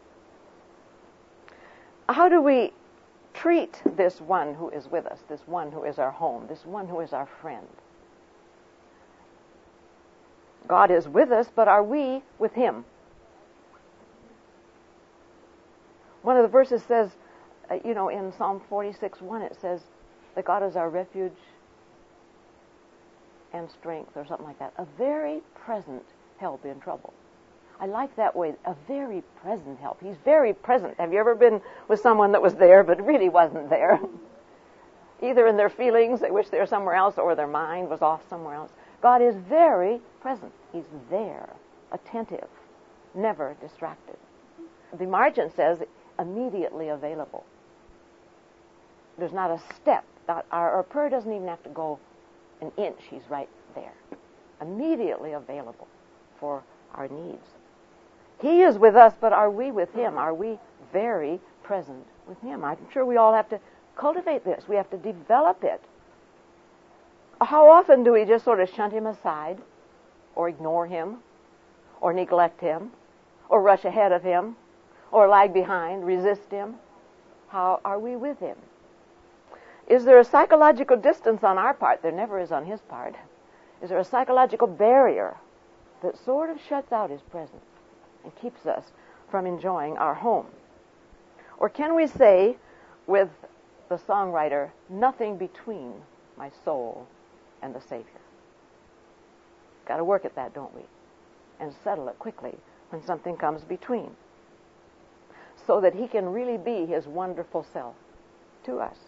How do we treat this one who is with us, this one who is our home, this one who is our friend? God is with us, but are we with him? One of the verses says, you know, in Psalm 46:1, it says that God is our refuge and strength, or something like that. A very present help in trouble. I like that way, a very present help. He's very present. Have you ever been with someone that was there but really wasn't there? Either in their feelings, they wish they were somewhere else, or their mind was off somewhere else. God is very present. He's there, attentive, never distracted. The margin says immediately available. There's not a step. Our prayer doesn't even have to go an inch. He's right there, immediately available for our needs. He is with us, but are we with him? Are we very present with him? I'm sure we all have to cultivate this. We have to develop it. How often do we just sort of shunt him aside, or ignore him, or neglect him, or rush ahead of him, or lag behind, resist him? How are we with him? Is there a psychological distance on our part? There never is on his part. Is there a psychological barrier that sort of shuts out his presence and keeps us from enjoying our home? Or can we say with the songwriter, nothing between my soul and the Savior? Got to work at that, don't we? And settle it quickly when something comes between, so that he can really be his wonderful self to us.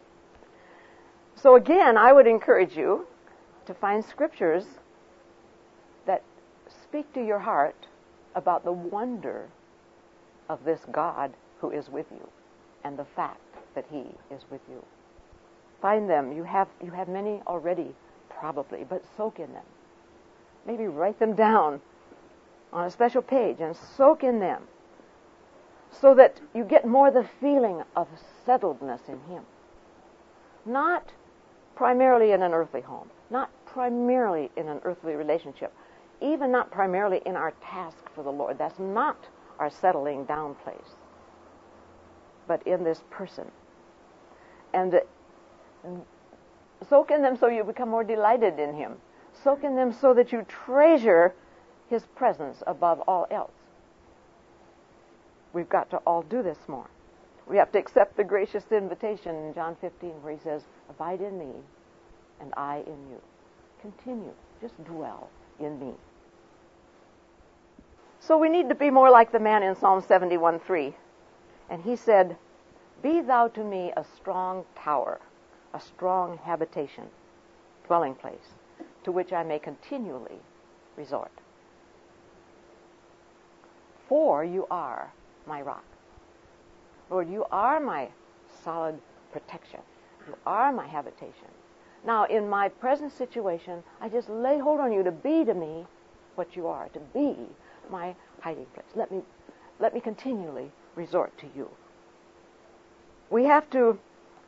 So again, I would encourage you to find scriptures that speak to your heart about the wonder of this God who is with you and the fact that he is with you. Find them. You have many already, probably, but soak in them. Maybe write them down on a special page and soak in them so that you get more the feeling of settledness in him. Not primarily in an earthly home, not primarily in an earthly relationship, even not primarily in our task for the Lord. That's not our settling down place, but in this person. And soak in them so you become more delighted in him. Soak in them so that you treasure his presence above all else. We've got to all do this more. We have to accept the gracious invitation in John 15 where he says, abide in me and I in you. Continue. Just dwell in me. So we need to be more like the man in Psalm 71:3. And he said, be thou to me a strong tower, a strong habitation, dwelling place, to which I may continually resort. For you are my rock. Lord, you are my solid protection. You are my habitation. Now, in my present situation, I just lay hold on you to be to me what you are, to be my hiding place. Let me continually resort to you. We have to,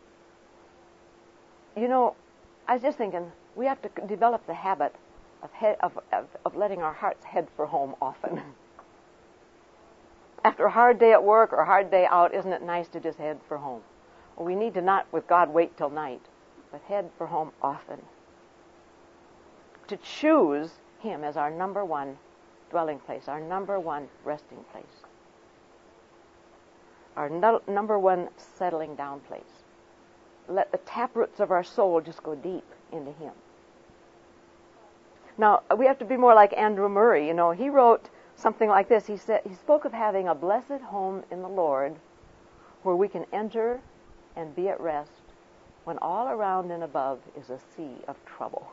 I was just thinking, we have to develop the habit of letting our hearts head for home often. After a hard day at work or a hard day out, isn't it nice to just head for home? Well, we need to not, with God, wait till night, but head for home often. To choose Him as our number one dwelling place, our number one resting place, our number one settling down place. Let the taproots of our soul just go deep into Him. Now, we have to be more like Andrew Murray. He wrote something like this. He spoke of having a blessed home in the Lord where we can enter and be at rest when all around and above is a sea of trouble.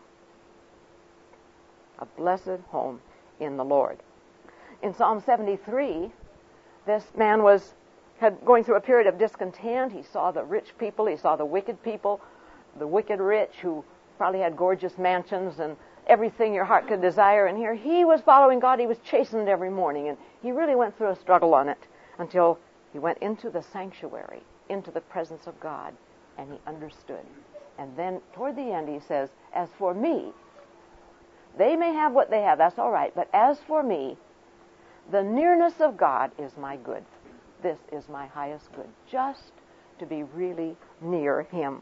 A blessed home in the Lord. In Psalm 73, this man had going through a period of discontent. He saw the rich people, he saw the wicked people, the wicked rich who probably had gorgeous mansions and everything your heart could desire. And here he was following God. He was chastened every morning, and he really went through a struggle on it until he went into the sanctuary, into the presence of God, and he understood. And then toward the end he says, as for me, they may have what they have, that's all right, but as for me, the nearness of God is my good. This is my highest good, just to be really near Him.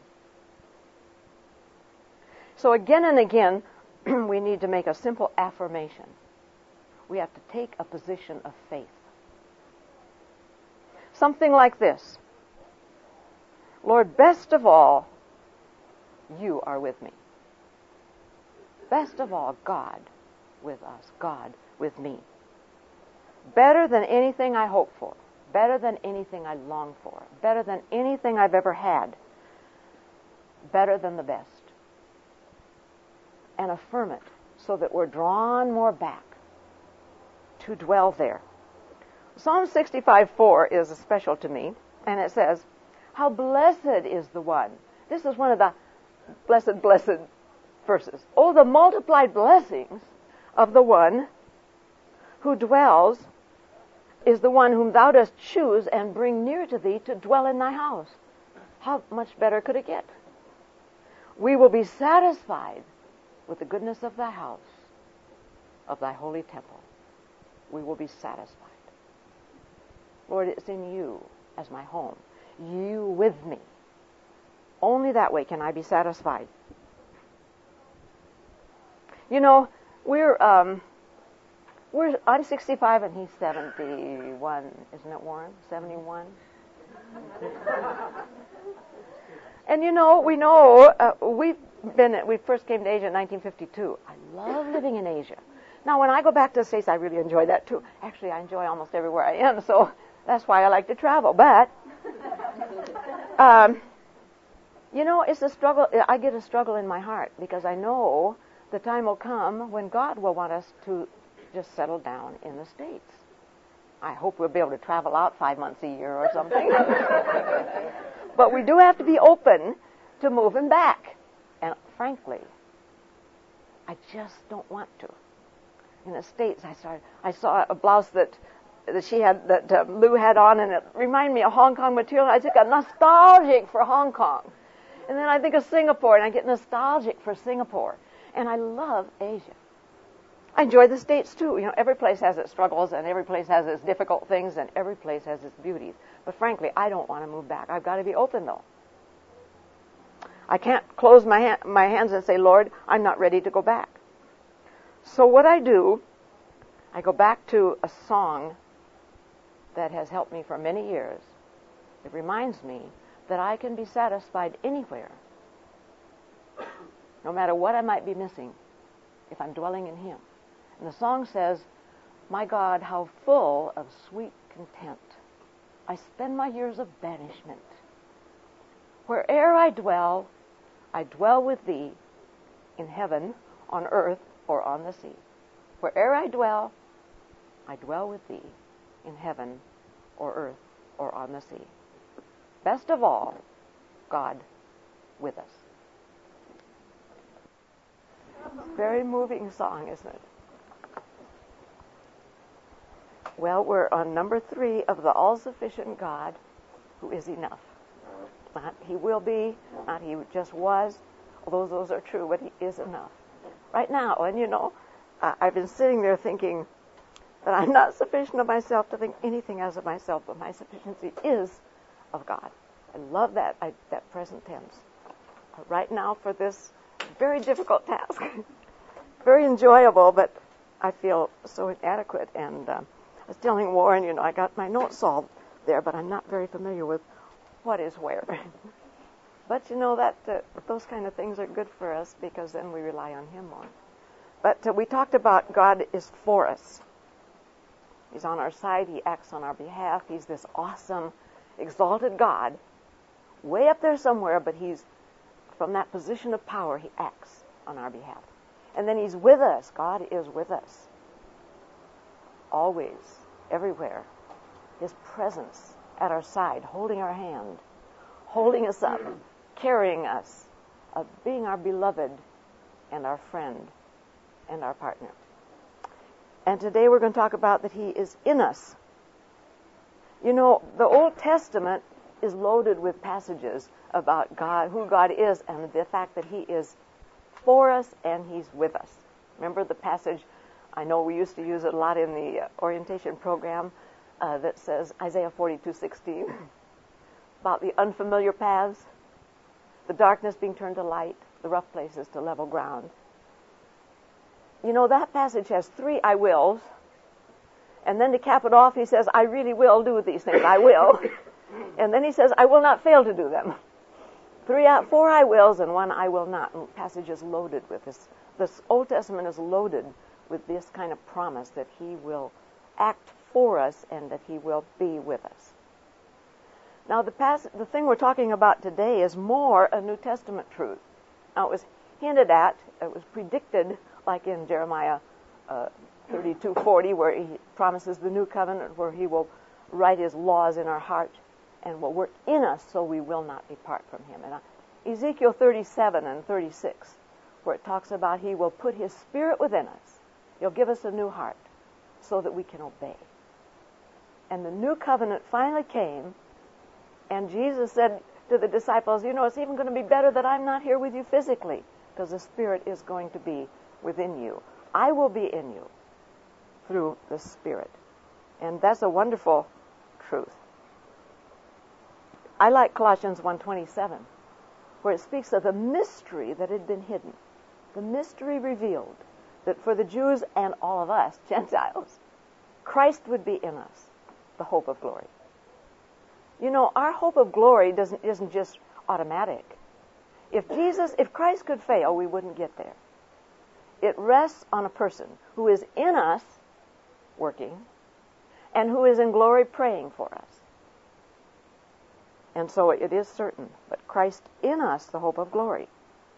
So again and again, we need to make a simple affirmation. We have to take a position of faith. Something like this. Lord, best of all, you are with me. Best of all, God with us, God with me. Better than anything I hope for, better than anything I long for, better than anything I've ever had, better than the best. And affirm it so that we're drawn more back to dwell there. Psalm 65:4 is special to me, and it says, how blessed is the one. This is one of the blessed verses. Oh, the multiplied blessings of the one who dwells is the one whom thou dost choose and bring near to thee to dwell in thy house. How much better could it get? We will be satisfied with the goodness of thy house, of thy holy temple. We will be satisfied. Lord, it's in you as my home. You with me. Only that way can I be satisfied. I'm 65 and he's 71, isn't it, Warren? 71? And we first came to Asia in 1952. I love living in Asia. Now, when I go back to the States, I really enjoy that too. Actually, I enjoy almost everywhere I am, so that's why I like to travel. But, it's a struggle. I get a struggle in my heart because I know the time will come when God will want us to just settle down in the States. I hope we'll be able to travel out 5 months a year or something. But we do have to be open to moving back. And frankly, I just don't want to. In the States, I saw a blouse that she had, that Lou had on, and it reminded me of Hong Kong material. I just got nostalgic for Hong Kong. And then I think of Singapore, and I get nostalgic for Singapore. And I love Asia. I enjoy the States too. Every place has its struggles, and every place has its difficult things, and every place has its beauties. But frankly, I don't want to move back. I've got to be open, though. I can't close my hands and say, Lord, I'm not ready to go back. So what I do, I go back to a song that has helped me for many years. It reminds me that I can be satisfied anywhere, no matter what I might be missing, if I'm dwelling in Him. And the song says, my God, how full of sweet content I spend my years of banishment. Where'er I dwell with Thee, in heaven, on earth, or on the sea. Where'er I dwell with Thee, in heaven, or earth, or on the sea. Best of all, God with us. Very moving song, isn't it? Well, we're on number 3 of the all-sufficient God who is enough. Not he will be, not he just was, although those are true, but he is enough. Right now, and I've been sitting there thinking that I'm not sufficient of myself to think anything as of myself, but my sufficiency is of God. I love that present tense. Right now for this very difficult task. Very enjoyable, but I feel so inadequate. And I was telling Warren, I got my notes all there, but I'm not very familiar with what is where. But that those kind of things are good for us because then we rely on him more. But we talked about God is for us. He's on our side. He acts on our behalf. He's this awesome, exalted God, way up there somewhere, but he's from that position of power, he acts on our behalf. And then he's with us. God is with us. Always, everywhere. His presence at our side, holding our hand, holding us up, carrying us, being our beloved and our friend and our partner. And today we're going to talk about that he is in us. The Old Testament is loaded with passages about God, who God is, and the fact that he is for us and he's with us. Remember the passage, I know we used to use it a lot in the orientation program, that says, Isaiah 42:16, about the unfamiliar paths, the darkness being turned to light, the rough places to level ground. That passage has 3 I wills, and then to cap it off, he says, I really will do these things. I will. And then he says, I will not fail to do them. 4 I wills and 1 I will not. And the passage is loaded with this. This Old Testament is loaded with this kind of promise that he will act for us and that he will be with us. Now, the thing we're talking about today is more a New Testament truth. Now, it was hinted at, it was predicted, like in Jeremiah 32:40, where he promises the new covenant, where he will write his laws in our heart and will work in us so we will not depart from him. And Ezekiel 37 and 36, where it talks about he will put his spirit within us. He'll give us a new heart so that we can obey. And the new covenant finally came, and Jesus said to the disciples, it's even going to be better that I'm not here with you physically, because the Spirit is going to be within you. I will be in you through the Spirit. And that's a wonderful truth. I like Colossians 1:27, where it speaks of the mystery that had been hidden, the mystery revealed, that for the Jews and all of us, Gentiles, Christ would be in us, the hope of glory. Our hope of glory isn't just automatic. If Christ could fail, we wouldn't get there. It rests on a person who is in us, working, and who is in glory praying for us. And so it is certain, but Christ in us, the hope of glory.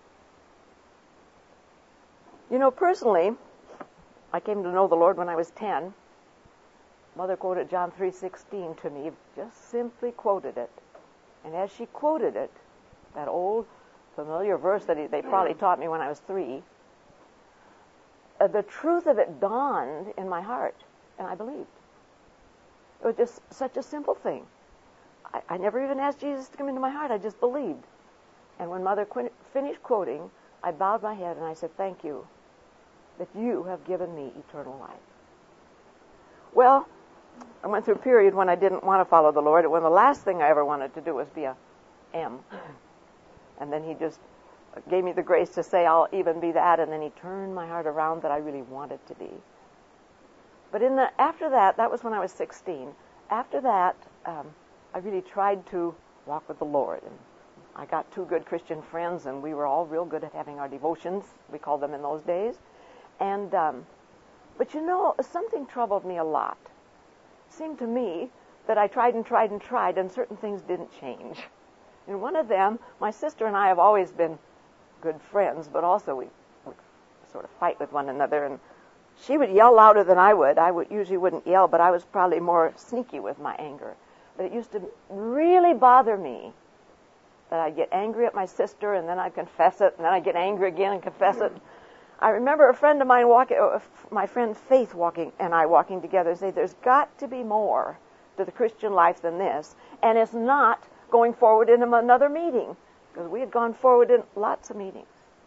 Personally, I came to know the Lord when I was 10. Mother quoted John 3:16 to me, just simply quoted it. And as she quoted it, that old familiar verse that they probably taught me when I was 3, the truth of it dawned in my heart, and I believed. It was just such a simple thing. I never even asked Jesus to come into my heart. I just believed. And when Mother finished quoting, I bowed my head and I said, thank you that you have given me eternal life. Well, I went through a period when I didn't want to follow the Lord, when the last thing I ever wanted to do was be a M. And then he just gave me the grace to say, I'll even be that, and then he turned my heart around that I really wanted to be. But after that was when I was 16. After that, I really tried to walk with the Lord. And I got 2 good Christian friends, and we were all real good at having our devotions, we called them in those days. And but something troubled me a lot. It seemed to me that I tried and tried and tried, and certain things didn't change. And one of them, my sister and I have always been good friends, but also we sort of fight with one another. And she would yell louder than I would. Usually wouldn't yell, but I was probably more sneaky with my anger. But it used to really bother me that I'd get angry at my sister, and then I'd confess it, and then I'd get angry again and confess it. I remember a friend of mine my friend Faith and I walking together and say, there's got to be more to the Christian life than this. And it's not going forward in another meeting, because we had gone forward in lots of meetings.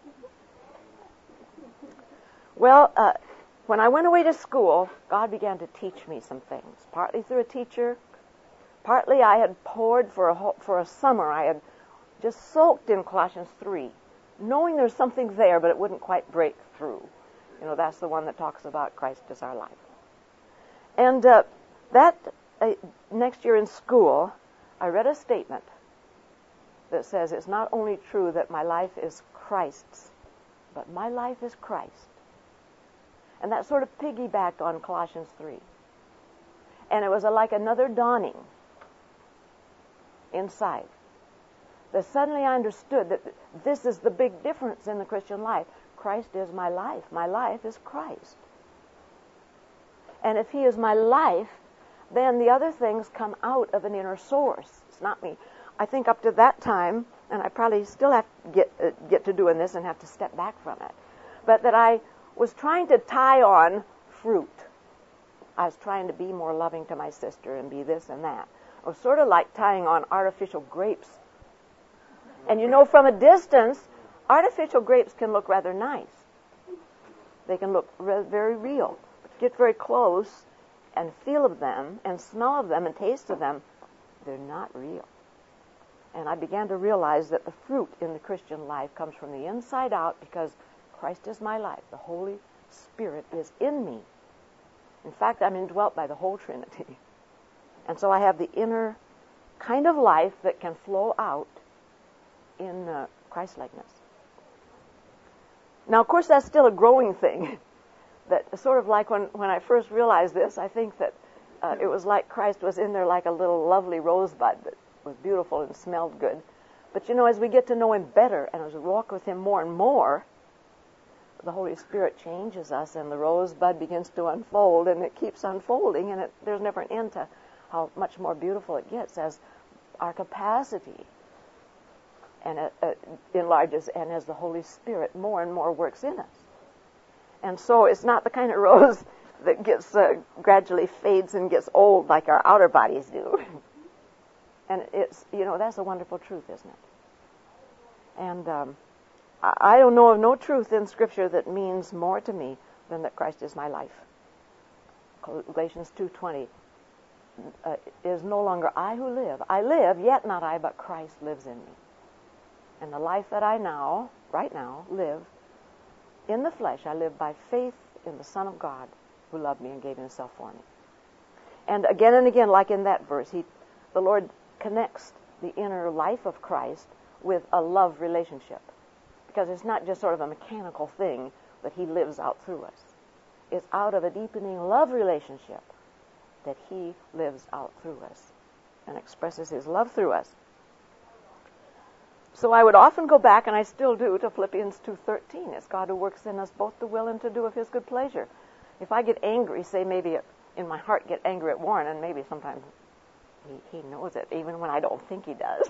Well, when I went away to school, God began to teach me some things, partly through a teacher, partly I had poured for a summer. I had just soaked in Colossians 3, knowing there's something there, but it wouldn't quite break through. That's the one that talks about Christ as our life. And next year in school, I read a statement that says it's not only true that my life is Christ's, but my life is Christ. And that sort of piggybacked on Colossians 3. And it was like another dawning inside. That suddenly I understood that this is the big difference in the Christian life. Christ is my life. My life is Christ. And if He is my life, then the other things come out of an inner source. It's not me. I think up to that time, and I probably still have to get to doing this and have to step back from it, but that I was trying to tie on fruit. I was trying to be more loving to my sister and be this and that. It was sort of like tying on artificial grapes. And from a distance, artificial grapes can look rather nice. They can look very real. But get very close and feel of them and smell of them and taste of them, they're not real. And I began to realize that the fruit in the Christian life comes from the inside out, because Christ is my life. The Holy Spirit is in me. In fact, I'm indwelt by the whole Trinity. And so I have the inner kind of life that can flow out in Christ-likeness. Now, of course, that's still a growing thing. That sort of like when I first realized this, I think that it was like Christ was in there like a little lovely rosebud that was beautiful and smelled good. But as we get to know Him better and as we walk with Him more and more, the Holy Spirit changes us and the rosebud begins to unfold, and it keeps unfolding, and there's never an end to how much more beautiful it gets as our capacity and enlarges, and as the Holy Spirit more and more works in us. And so it's not the kind of rose that gets gradually fades and gets old like our outer bodies do. And it's, that's a wonderful truth, isn't it? And I don't know of no truth in Scripture that means more to me than that Christ is my life. Galatians 2:20 is no longer I who live. I live, yet not I, but Christ lives in me. And the life that I right now, live in the flesh, I live by faith in the Son of God who loved me and gave Himself for me. And again, like in that verse, the Lord connects the inner life of Christ with a love relationship. Because it's not just sort of a mechanical thing that He lives out through us. It's out of a deepening love relationship that He lives out through us and expresses His love through us. So I would often go back, and I still do, to Philippians 2:13. It's God who works in us both to will and to do of His good pleasure. If I get angry, say maybe in my heart get angry at Warren, and maybe sometimes he knows it, even when I don't think he does.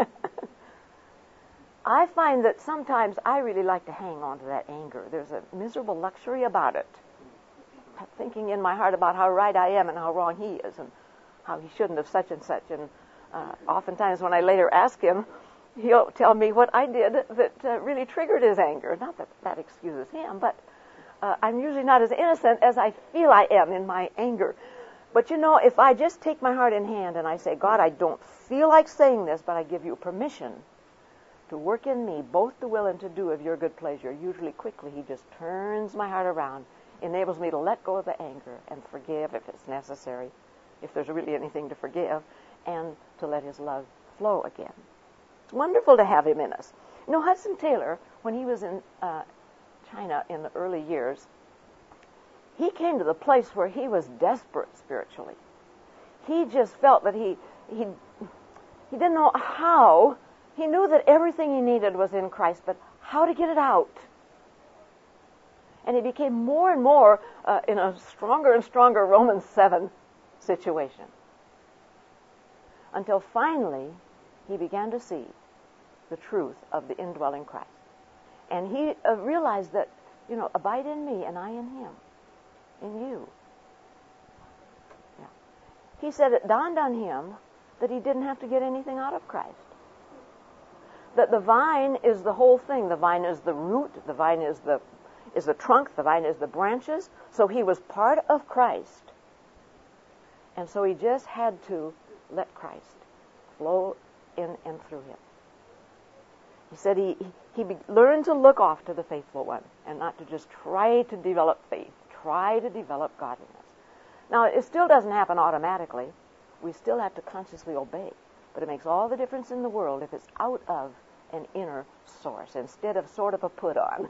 I find that sometimes I really like to hang on to that anger. There's a miserable luxury about it. I'm thinking in my heart about how right I am and how wrong he is and how he shouldn't have such and such. And oftentimes when I later ask him, he'll tell me what I did that really triggered his anger. Not that that excuses him, but I'm usually not as innocent as I feel I am in my anger. But if I just take my heart in hand and I say, God, I don't feel like saying this, but I give you permission to work in me both the will and to do of your good pleasure, usually quickly He just turns my heart around, enables me to let go of the anger and forgive if it's necessary, if there's really anything to forgive, and to let His love flow again. It's wonderful to have Him in us. Hudson Taylor, when he was in China in the early years, he came to the place where he was desperate spiritually. He just felt that he didn't know how. He knew that everything he needed was in Christ, but how to get it out. And he became more and more in a stronger and stronger Romans 7 situation. Until finally, he began to see the truth of the indwelling Christ. And he realized that abide in me and I in him, in you. Yeah. He said it dawned on him that he didn't have to get anything out of Christ. That the vine is the whole thing. The vine is the root. The vine is the trunk. The vine is the branches. So he was part of Christ. And so he just had to let Christ flow in and through him. He said he learned to look off to the faithful one and not to just try to develop faith, try to develop godliness. Now, it still doesn't happen automatically. We still have to consciously obey. But it makes all the difference in the world if it's out of an inner source instead of sort of a put-on.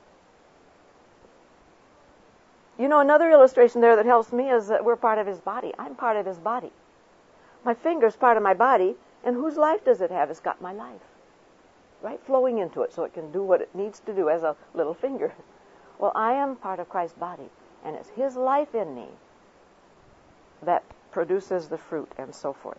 Another illustration there that helps me is that we're part of his body. I'm part of his body. My finger's part of my body, and whose life does it have? It's got my life, right? Flowing into it so it can do what it needs to do as a little finger. Well, I am part of Christ's body, and it's his life in me that produces the fruit and so forth.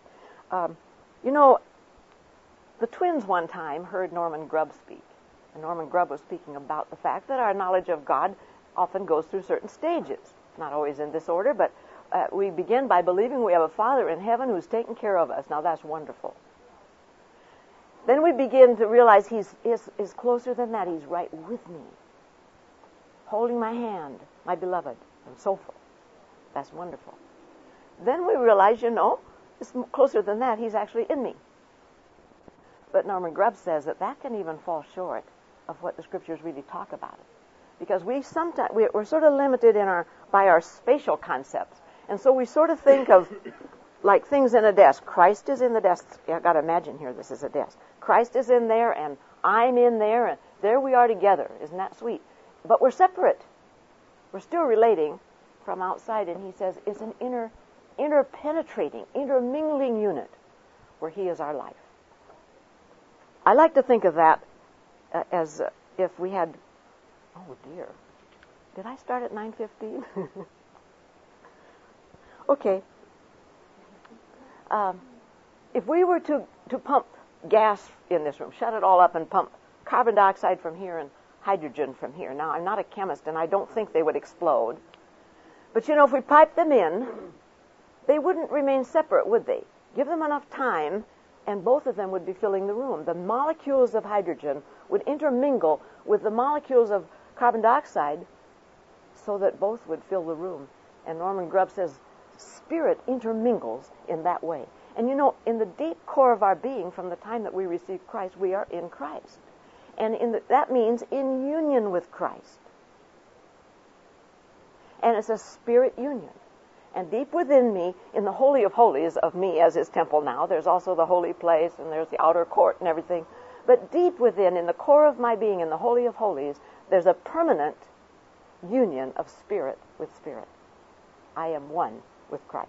The twins one time heard Norman Grubb speak. And Norman Grubb was speaking about the fact that our knowledge of God often goes through certain stages. Not always in this order, but we begin by believing we have a Father in heaven who's taking care of us. Now that's wonderful. Then we begin to realize he's closer than that. He's right with me, holding my hand, my beloved, and so forth. That's wonderful. Then we realize, it's closer than that. He's actually in me. But Norman Grubb says that can even fall short of what the Scriptures really talk about it. Because we're sort of limited by our spatial concepts. And so we sort of think of like things in a desk. Christ is in the desk. I've got to imagine here this is a desk. Christ is in there and I'm in there and there we are together. Isn't that sweet? But we're separate. We're still relating from outside. And he says it's an interpenetrating, intermingling unit where he is our life. I like to think of that as if we had... Oh, dear. Did I start at 9:15? Okay. If we were to pump gas in this room, shut it all up and pump carbon dioxide from here and hydrogen from here. Now, I'm not a chemist, and I don't think they would explode. But, if we pipe them in, they wouldn't remain separate, would they? Give them enough time, and both of them would be filling the room. The molecules of hydrogen would intermingle with the molecules of carbon dioxide so that both would fill the room. And Norman Grubb says, spirit intermingles in that way. And in the deep core of our being, from the time that we received Christ, we are in Christ. And that means in union with Christ. And it's a spirit union. And deep within me, in the Holy of Holies of me as his temple now, there's also the holy place and there's the outer court and everything. But deep within, in the core of my being, in the Holy of Holies, there's a permanent union of spirit with spirit. I am one with Christ.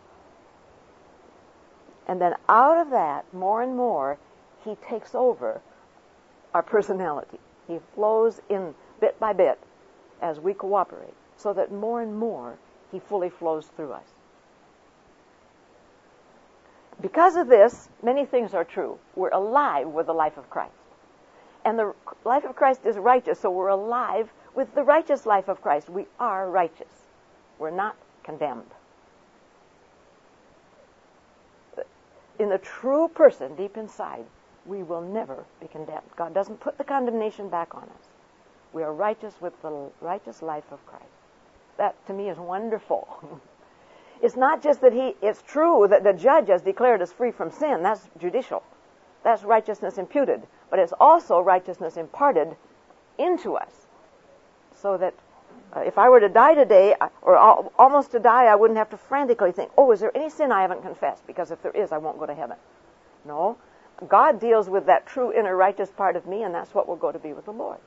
And then out of that, more and more, he takes over our personality. He flows in bit by bit as we cooperate, so that more and more he fully flows through us. Because of this, many things are true. We're alive with the life of Christ. And the life of Christ is righteous, so we're alive with the righteous life of Christ. We are righteous. We're not condemned. In the true person, deep inside, we will never be condemned. God doesn't put the condemnation back on us. We are righteous with the righteous life of Christ. That, to me, is wonderful. It's not just that it's true that the judge has declared us free from sin. That's judicial. That's righteousness imputed. But it's also righteousness imparted into us. So that if I were to die today, or almost to die, I wouldn't have to frantically think, is there any sin I haven't confessed? Because if there is, I won't go to heaven. No. God deals with that true inner righteous part of me, and that's what will go to be with the Lord.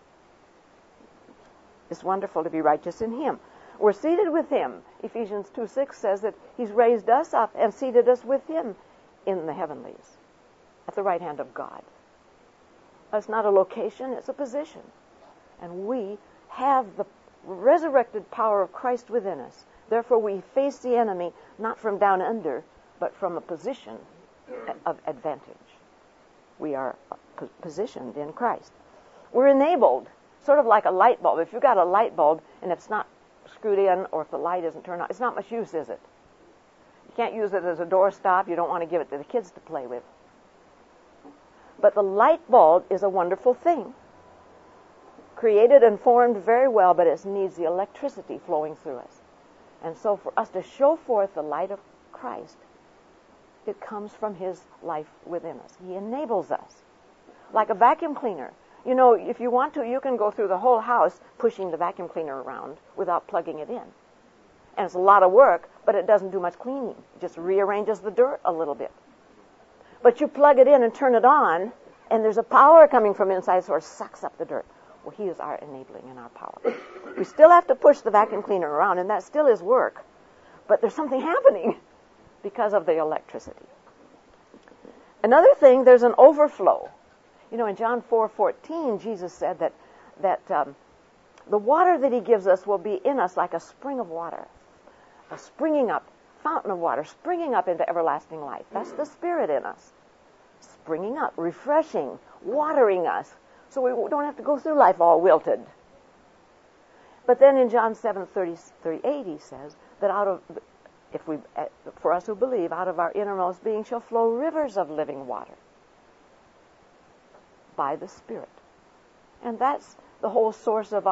It's wonderful to be righteous in him. We're seated with him. Ephesians 2:6 says that he's raised us up and seated us with him in the heavenlies, at the right hand of God. It's not a location, it's a position. And we have the resurrected power of Christ within us. Therefore, we face the enemy not from down under, but from a position of advantage. We are positioned in Christ. We're enabled sort of like a light bulb. If you've got a light bulb and it's not screwed in, or if the light isn't turned on, it's not much use, is it? You can't use it as a doorstop. You don't want to give it to the kids to play with. But the light bulb is a wonderful thing, created and formed very well, but it needs the electricity flowing through us. And so for us to show forth the light of Christ, it comes from his life within us. He enables us. Like a vacuum cleaner. You know, if you want to, you can go through the whole house pushing the vacuum cleaner around without plugging it in. And it's a lot of work, but it doesn't do much cleaning. It just rearranges the dirt a little bit. But you plug it in and turn it on, and there's a power coming from inside, so it sucks up the dirt. Well, he is our enabling and our power. We still have to push the vacuum cleaner around, and that still is work. But there's something happening because of the electricity. Another thing, there's an overflow. You know, in John 4:14, Jesus said that the water that he gives us will be in us like a spring of water, a springing up, fountain of water, springing up into everlasting life. That's the Spirit in us, springing up, refreshing, watering us, so we don't have to go through life all wilted. But then in John 7:38, he says that for us who believe, out of our innermost being shall flow rivers of living water by the Spirit. And that's the whole source of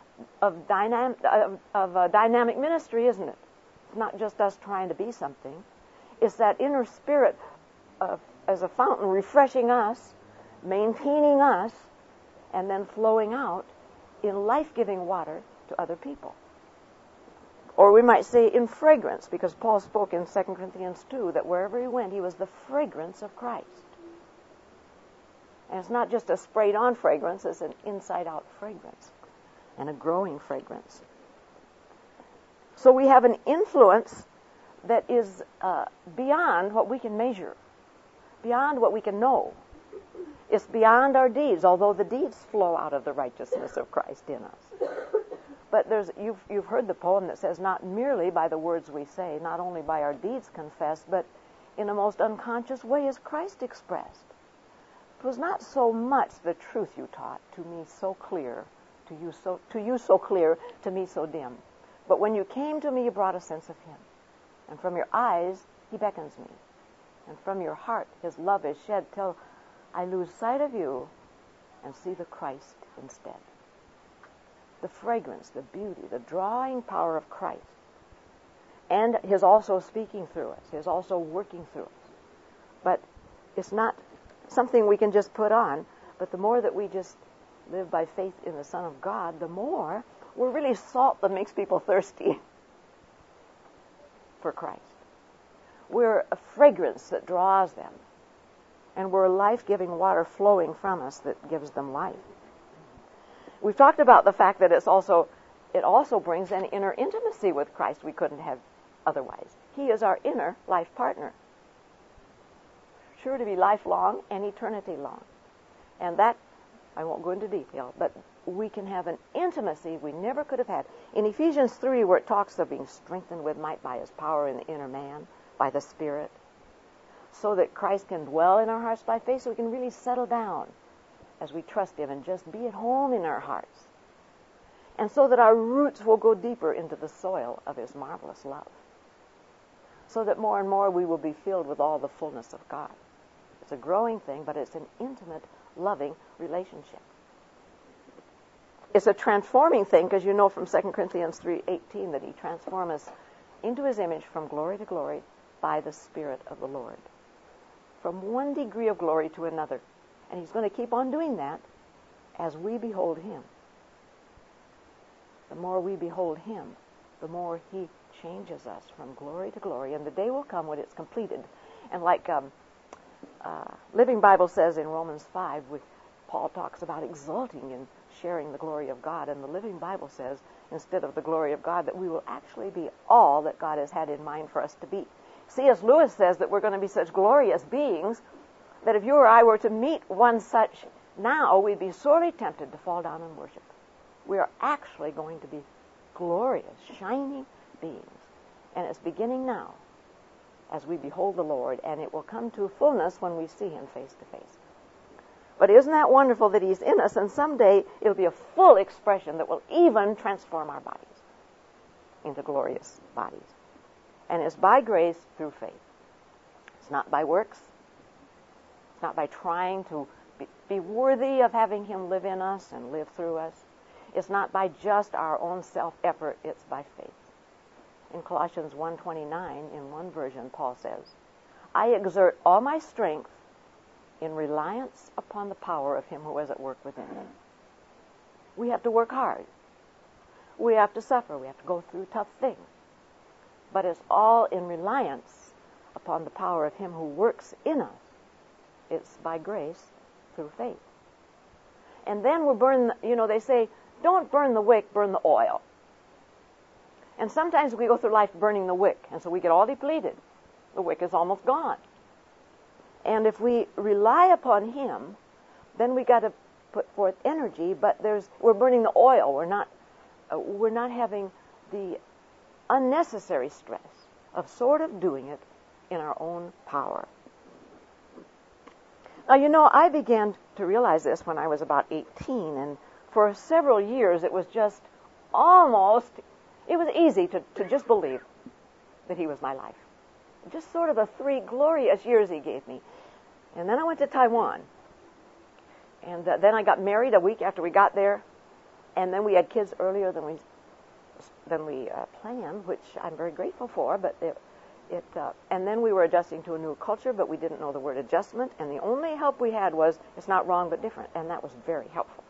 dynamic ministry, isn't it? It's not just us trying to be something. It's that inner spirit as a fountain refreshing us, maintaining us, and then flowing out in life-giving water to other people. Or we might say in fragrance, because Paul spoke in 2 Corinthians 2 that wherever he went, he was the fragrance of Christ. And it's not just a sprayed-on fragrance, it's an inside-out fragrance and a growing fragrance. So we have an influence that is beyond what we can measure, beyond what we can know. It's beyond our deeds, although the deeds flow out of the righteousness of Christ in us. But you've heard the poem that says, not merely by the words we say, not only by our deeds confess, but in a most unconscious way is Christ expressed. It was not so much the truth you taught, to me so clear, to you so clear, to me so dim. But when you came to me, you brought a sense of him. And from your eyes, he beckons me. And from your heart, his love is shed till I lose sight of you and see the Christ instead. The fragrance, the beauty, the drawing power of Christ. And his also speaking through us, his also working through us. But it's not something we can just put on, but the more that we just live by faith in the Son of God, the more we're really salt that makes people thirsty for Christ. We're a fragrance that draws them, and we're life-giving water flowing from us that gives them life. We've talked about the fact that it also brings an inner intimacy with Christ we couldn't have otherwise. He is our inner life partner, sure to be lifelong and eternity long. And that, I won't go into detail, but we can have an intimacy we never could have had. In Ephesians 3, where it talks of being strengthened with might by his power in the inner man, by the Spirit, so that Christ can dwell in our hearts by faith, so we can really settle down as we trust him and just be at home in our hearts. And so that our roots will go deeper into the soil of his marvelous love. So that more and more we will be filled with all the fullness of God. It's a growing thing, but it's an intimate, loving relationship. It's a transforming thing, because you know from 2 Corinthians 3:18 that he transforms us into his image from glory to glory by the Spirit of the Lord. From one degree of glory to another. And he's going to keep on doing that as we behold him. The more we behold him, the more he changes us from glory to glory. And the day will come when it's completed. And like Living Bible says in Romans 5, Paul talks about exulting and sharing the glory of God. And the Living Bible says, instead of the glory of God, that we will actually be all that God has had in mind for us to be. C.S. Lewis says that we're going to be such glorious beings that if you or I were to meet one such now, we'd be sorely tempted to fall down and worship. We are actually going to be glorious, shining beings. And it's beginning now as we behold the Lord, and it will come to fullness when we see him face to face. But isn't that wonderful that He's in us, and someday it'll be a full expression that will even transform our bodies into glorious bodies. And it's by grace through faith. It's not by works. It's not by trying to be worthy of having Him live in us and live through us. It's not by just our own self-effort. It's by faith. In Colossians 1:29, in one version, Paul says, I exert all my strength in reliance upon the power of Him who is at work within me. We have to work hard. We have to suffer. We have to go through tough things. But it's all in reliance upon the power of Him who works in us. It's by grace through faith. And then we'll burn, they say, don't burn the wick, burn the oil. And sometimes we go through life burning the wick, and so we get all depleted. The wick is almost gone. And if we rely upon Him, then we got to put forth energy, but we're burning the oil. We're not having the unnecessary stress of sort of doing it in our own power. Now, I began to realize this when I was about 18, and for several years it was just it was easy to just believe that He was my life. Just sort of the 3 glorious years He gave me. And then I went to Taiwan. And then I got married a week after we got there. And then we had kids earlier than we planned, which I'm very grateful for. But and then we were adjusting to a new culture, but we didn't know the word adjustment. And the only help we had was, it's not wrong but different. And that was very helpful.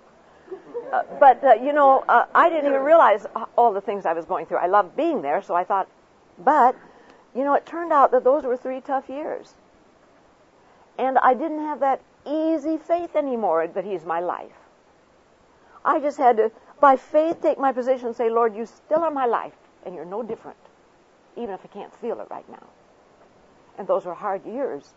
I didn't even realize all the things I was going through. I loved being there, so I thought, but, it turned out that those were 3 tough years. And I didn't have that easy faith anymore that He's my life. I just had to, by faith, take my position and say, Lord, You still are my life, and You're no different, even if I can't feel it right now. And those were hard years.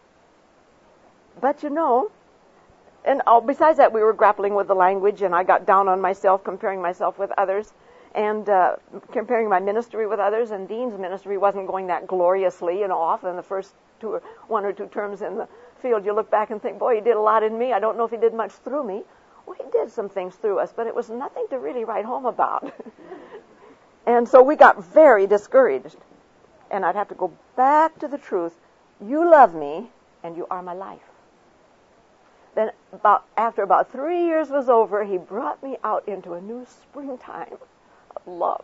But and besides that, we were grappling with the language, and I got down on myself, comparing myself with others, and comparing my ministry with others, and Dean's ministry wasn't going that gloriously, off in the first 1 or 2 terms in the field. You look back and think, boy, He did a lot in me. I don't know if He did much through me. Well, He did some things through us, but it was nothing to really write home about. And so we got very discouraged. And I'd have to go back to the truth. You love me, and You are my life. Then after about 3 years was over, He brought me out into a new springtime of love.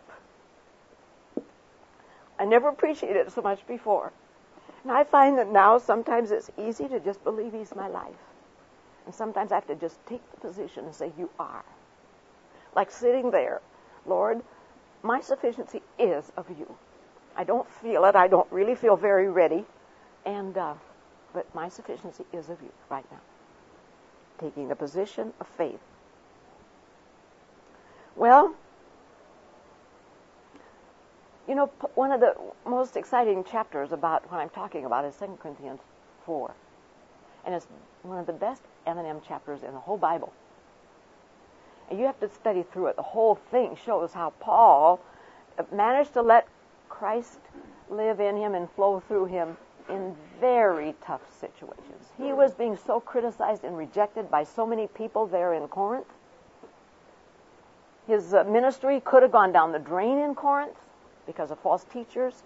I never appreciated it so much before. And I find that now sometimes it's easy to just believe He's my life. And sometimes I have to just take the position and say, You are. Like sitting there, Lord, my sufficiency is of You. I don't feel it. I don't really feel very ready. But my sufficiency is of You right now. Taking the position of faith. Well, one of the most exciting chapters about what I'm talking about is 2 Corinthians 4. And it's one of the best M&M chapters in the whole Bible. And you have to study through it. The whole thing shows how Paul managed to let Christ live in him and flow through him in very tough situations. He was being so criticized and rejected by so many people there in Corinth. His ministry could have gone down the drain in Corinth because of false teachers.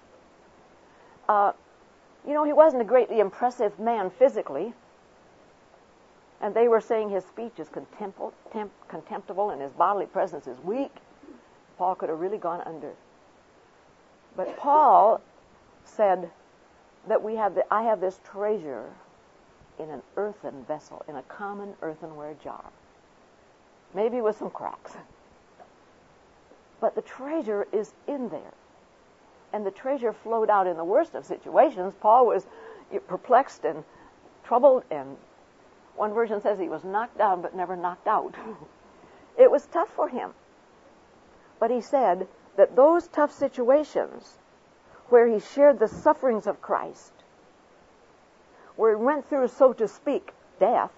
He wasn't a greatly impressive man physically. And they were saying his speech is contemptible and his bodily presence is weak. Paul could have really gone under. But Paul said that I have this treasure in an earthen vessel, in a common earthenware jar. Maybe with some cracks. But the treasure is in there. And the treasure flowed out in the worst of situations. Paul was perplexed and troubled, and one version says he was knocked down but never knocked out. It was tough for him. But he said that those tough situations where he shared the sufferings of Christ, where he went through, so to speak, death,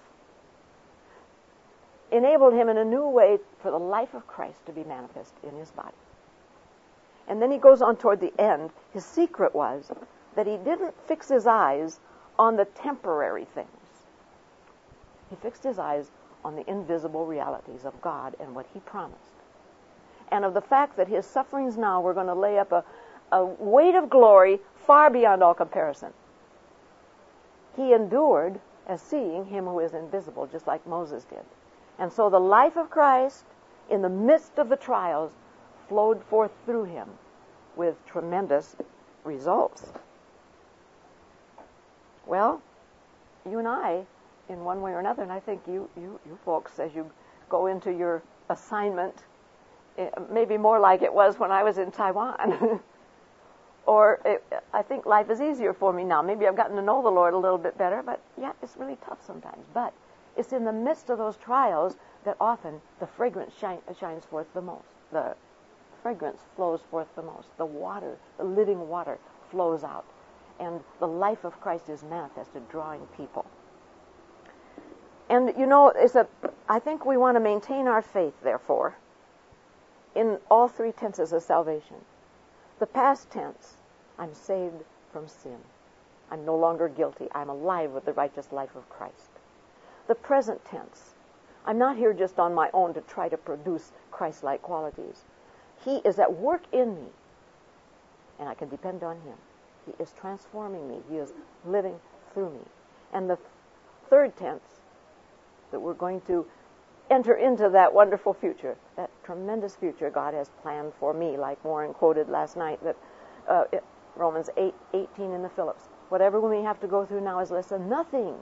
enabled him in a new way for the life of Christ to be manifest in his body. And then he goes on toward the end. His secret was that he didn't fix his eyes on the temporary things. He fixed his eyes on the invisible realities of God and what he promised. And of the fact that his sufferings now were going to lay up a weight of glory far beyond all comparison. He endured as seeing him who is invisible, just like Moses did. And so the life of Christ, in the midst of the trials, flowed forth through him with tremendous results. Well, you and I, in one way or another, and I think you folks, as you go into your assignment, maybe more like it was when I was in Taiwan. I think life is easier for me now. Maybe I've gotten to know the Lord a little bit better, but yeah, it's really tough sometimes. But it's in the midst of those trials that often the fragrance shines forth the most. The fragrance flows forth the most. The water, the living water, flows out. And the life of Christ is manifested, drawing people. And, I think we want to maintain our faith, therefore, in all three tenses of salvation. The past tense, I'm saved from sin. I'm no longer guilty. I'm alive with the righteous life of Christ. The present tense, I'm not here just on my own to try to produce Christ-like qualities. He is at work in me, and I can depend on him. He is transforming me. He is living through me. And the third tense, that we're going to enter into that wonderful future, that tremendous future God has planned for me, like Warren quoted last night, that Romans 8:18 in the Phillips. Whatever we may have to go through now is less than nothing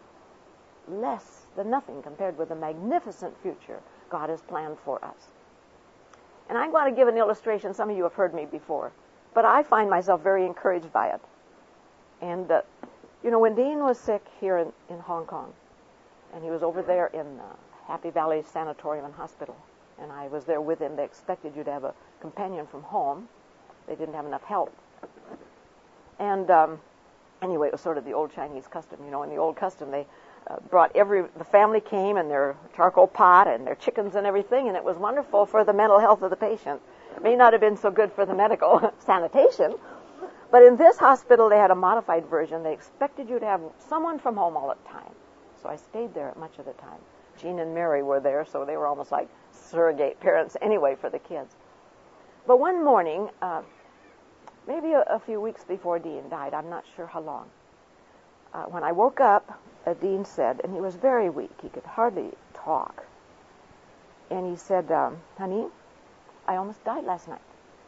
compared with the magnificent future God has planned for us. And I'm going to give an illustration. Some of you have heard me before, but I find myself very encouraged by it. And, when Dean was sick here in Hong Kong, and he was over there in Happy Valley Sanatorium and Hospital, and I was there with him. They expected you to have a companion from home. They didn't have enough help. And anyway, it was sort of the old Chinese custom. In the old custom, they brought the family came and their charcoal pot and their chickens and everything, and it was wonderful for the mental health of the patient. It may not have been so good for the medical sanitation, but in this hospital, they had a modified version. They expected you to have someone from home all the time. So I stayed there much of the time. Jean and Mary were there, so they were almost like surrogate parents anyway for the kids. But one morning, maybe a few weeks before Dean died, I'm not sure how long, when I woke up, Dean said, and he was very weak, he could hardly talk, and he said, honey, I almost died last night.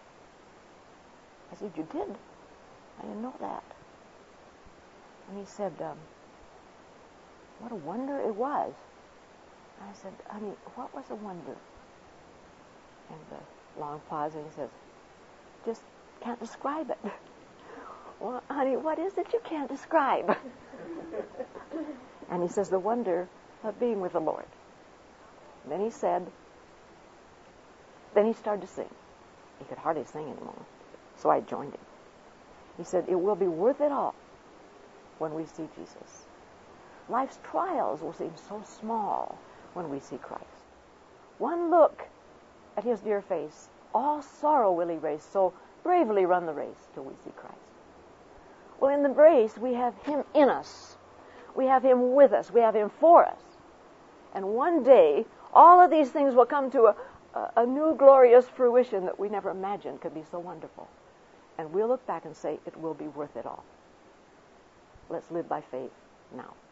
I said, you did? I didn't know that. And he said, what a wonder it was. I said, honey, what was a wonder? And a long pause, and he says, just can't describe it. Well, honey, what is it you can't describe? And he says, the wonder of being with the Lord. And then he started to sing. He could hardly sing anymore. So I joined him. He said, it will be worth it all when we see Jesus. Life's trials will seem so small when we see Christ. One look at his dear face, all sorrow will erase, so bravely run the race till we see Christ. Well, in the race, we have him in us. We have him with us. We have him for us. And one day, all of these things will come to a new glorious fruition that we never imagined could be so wonderful. And we'll look back and say, it will be worth it all. Let's live by faith now.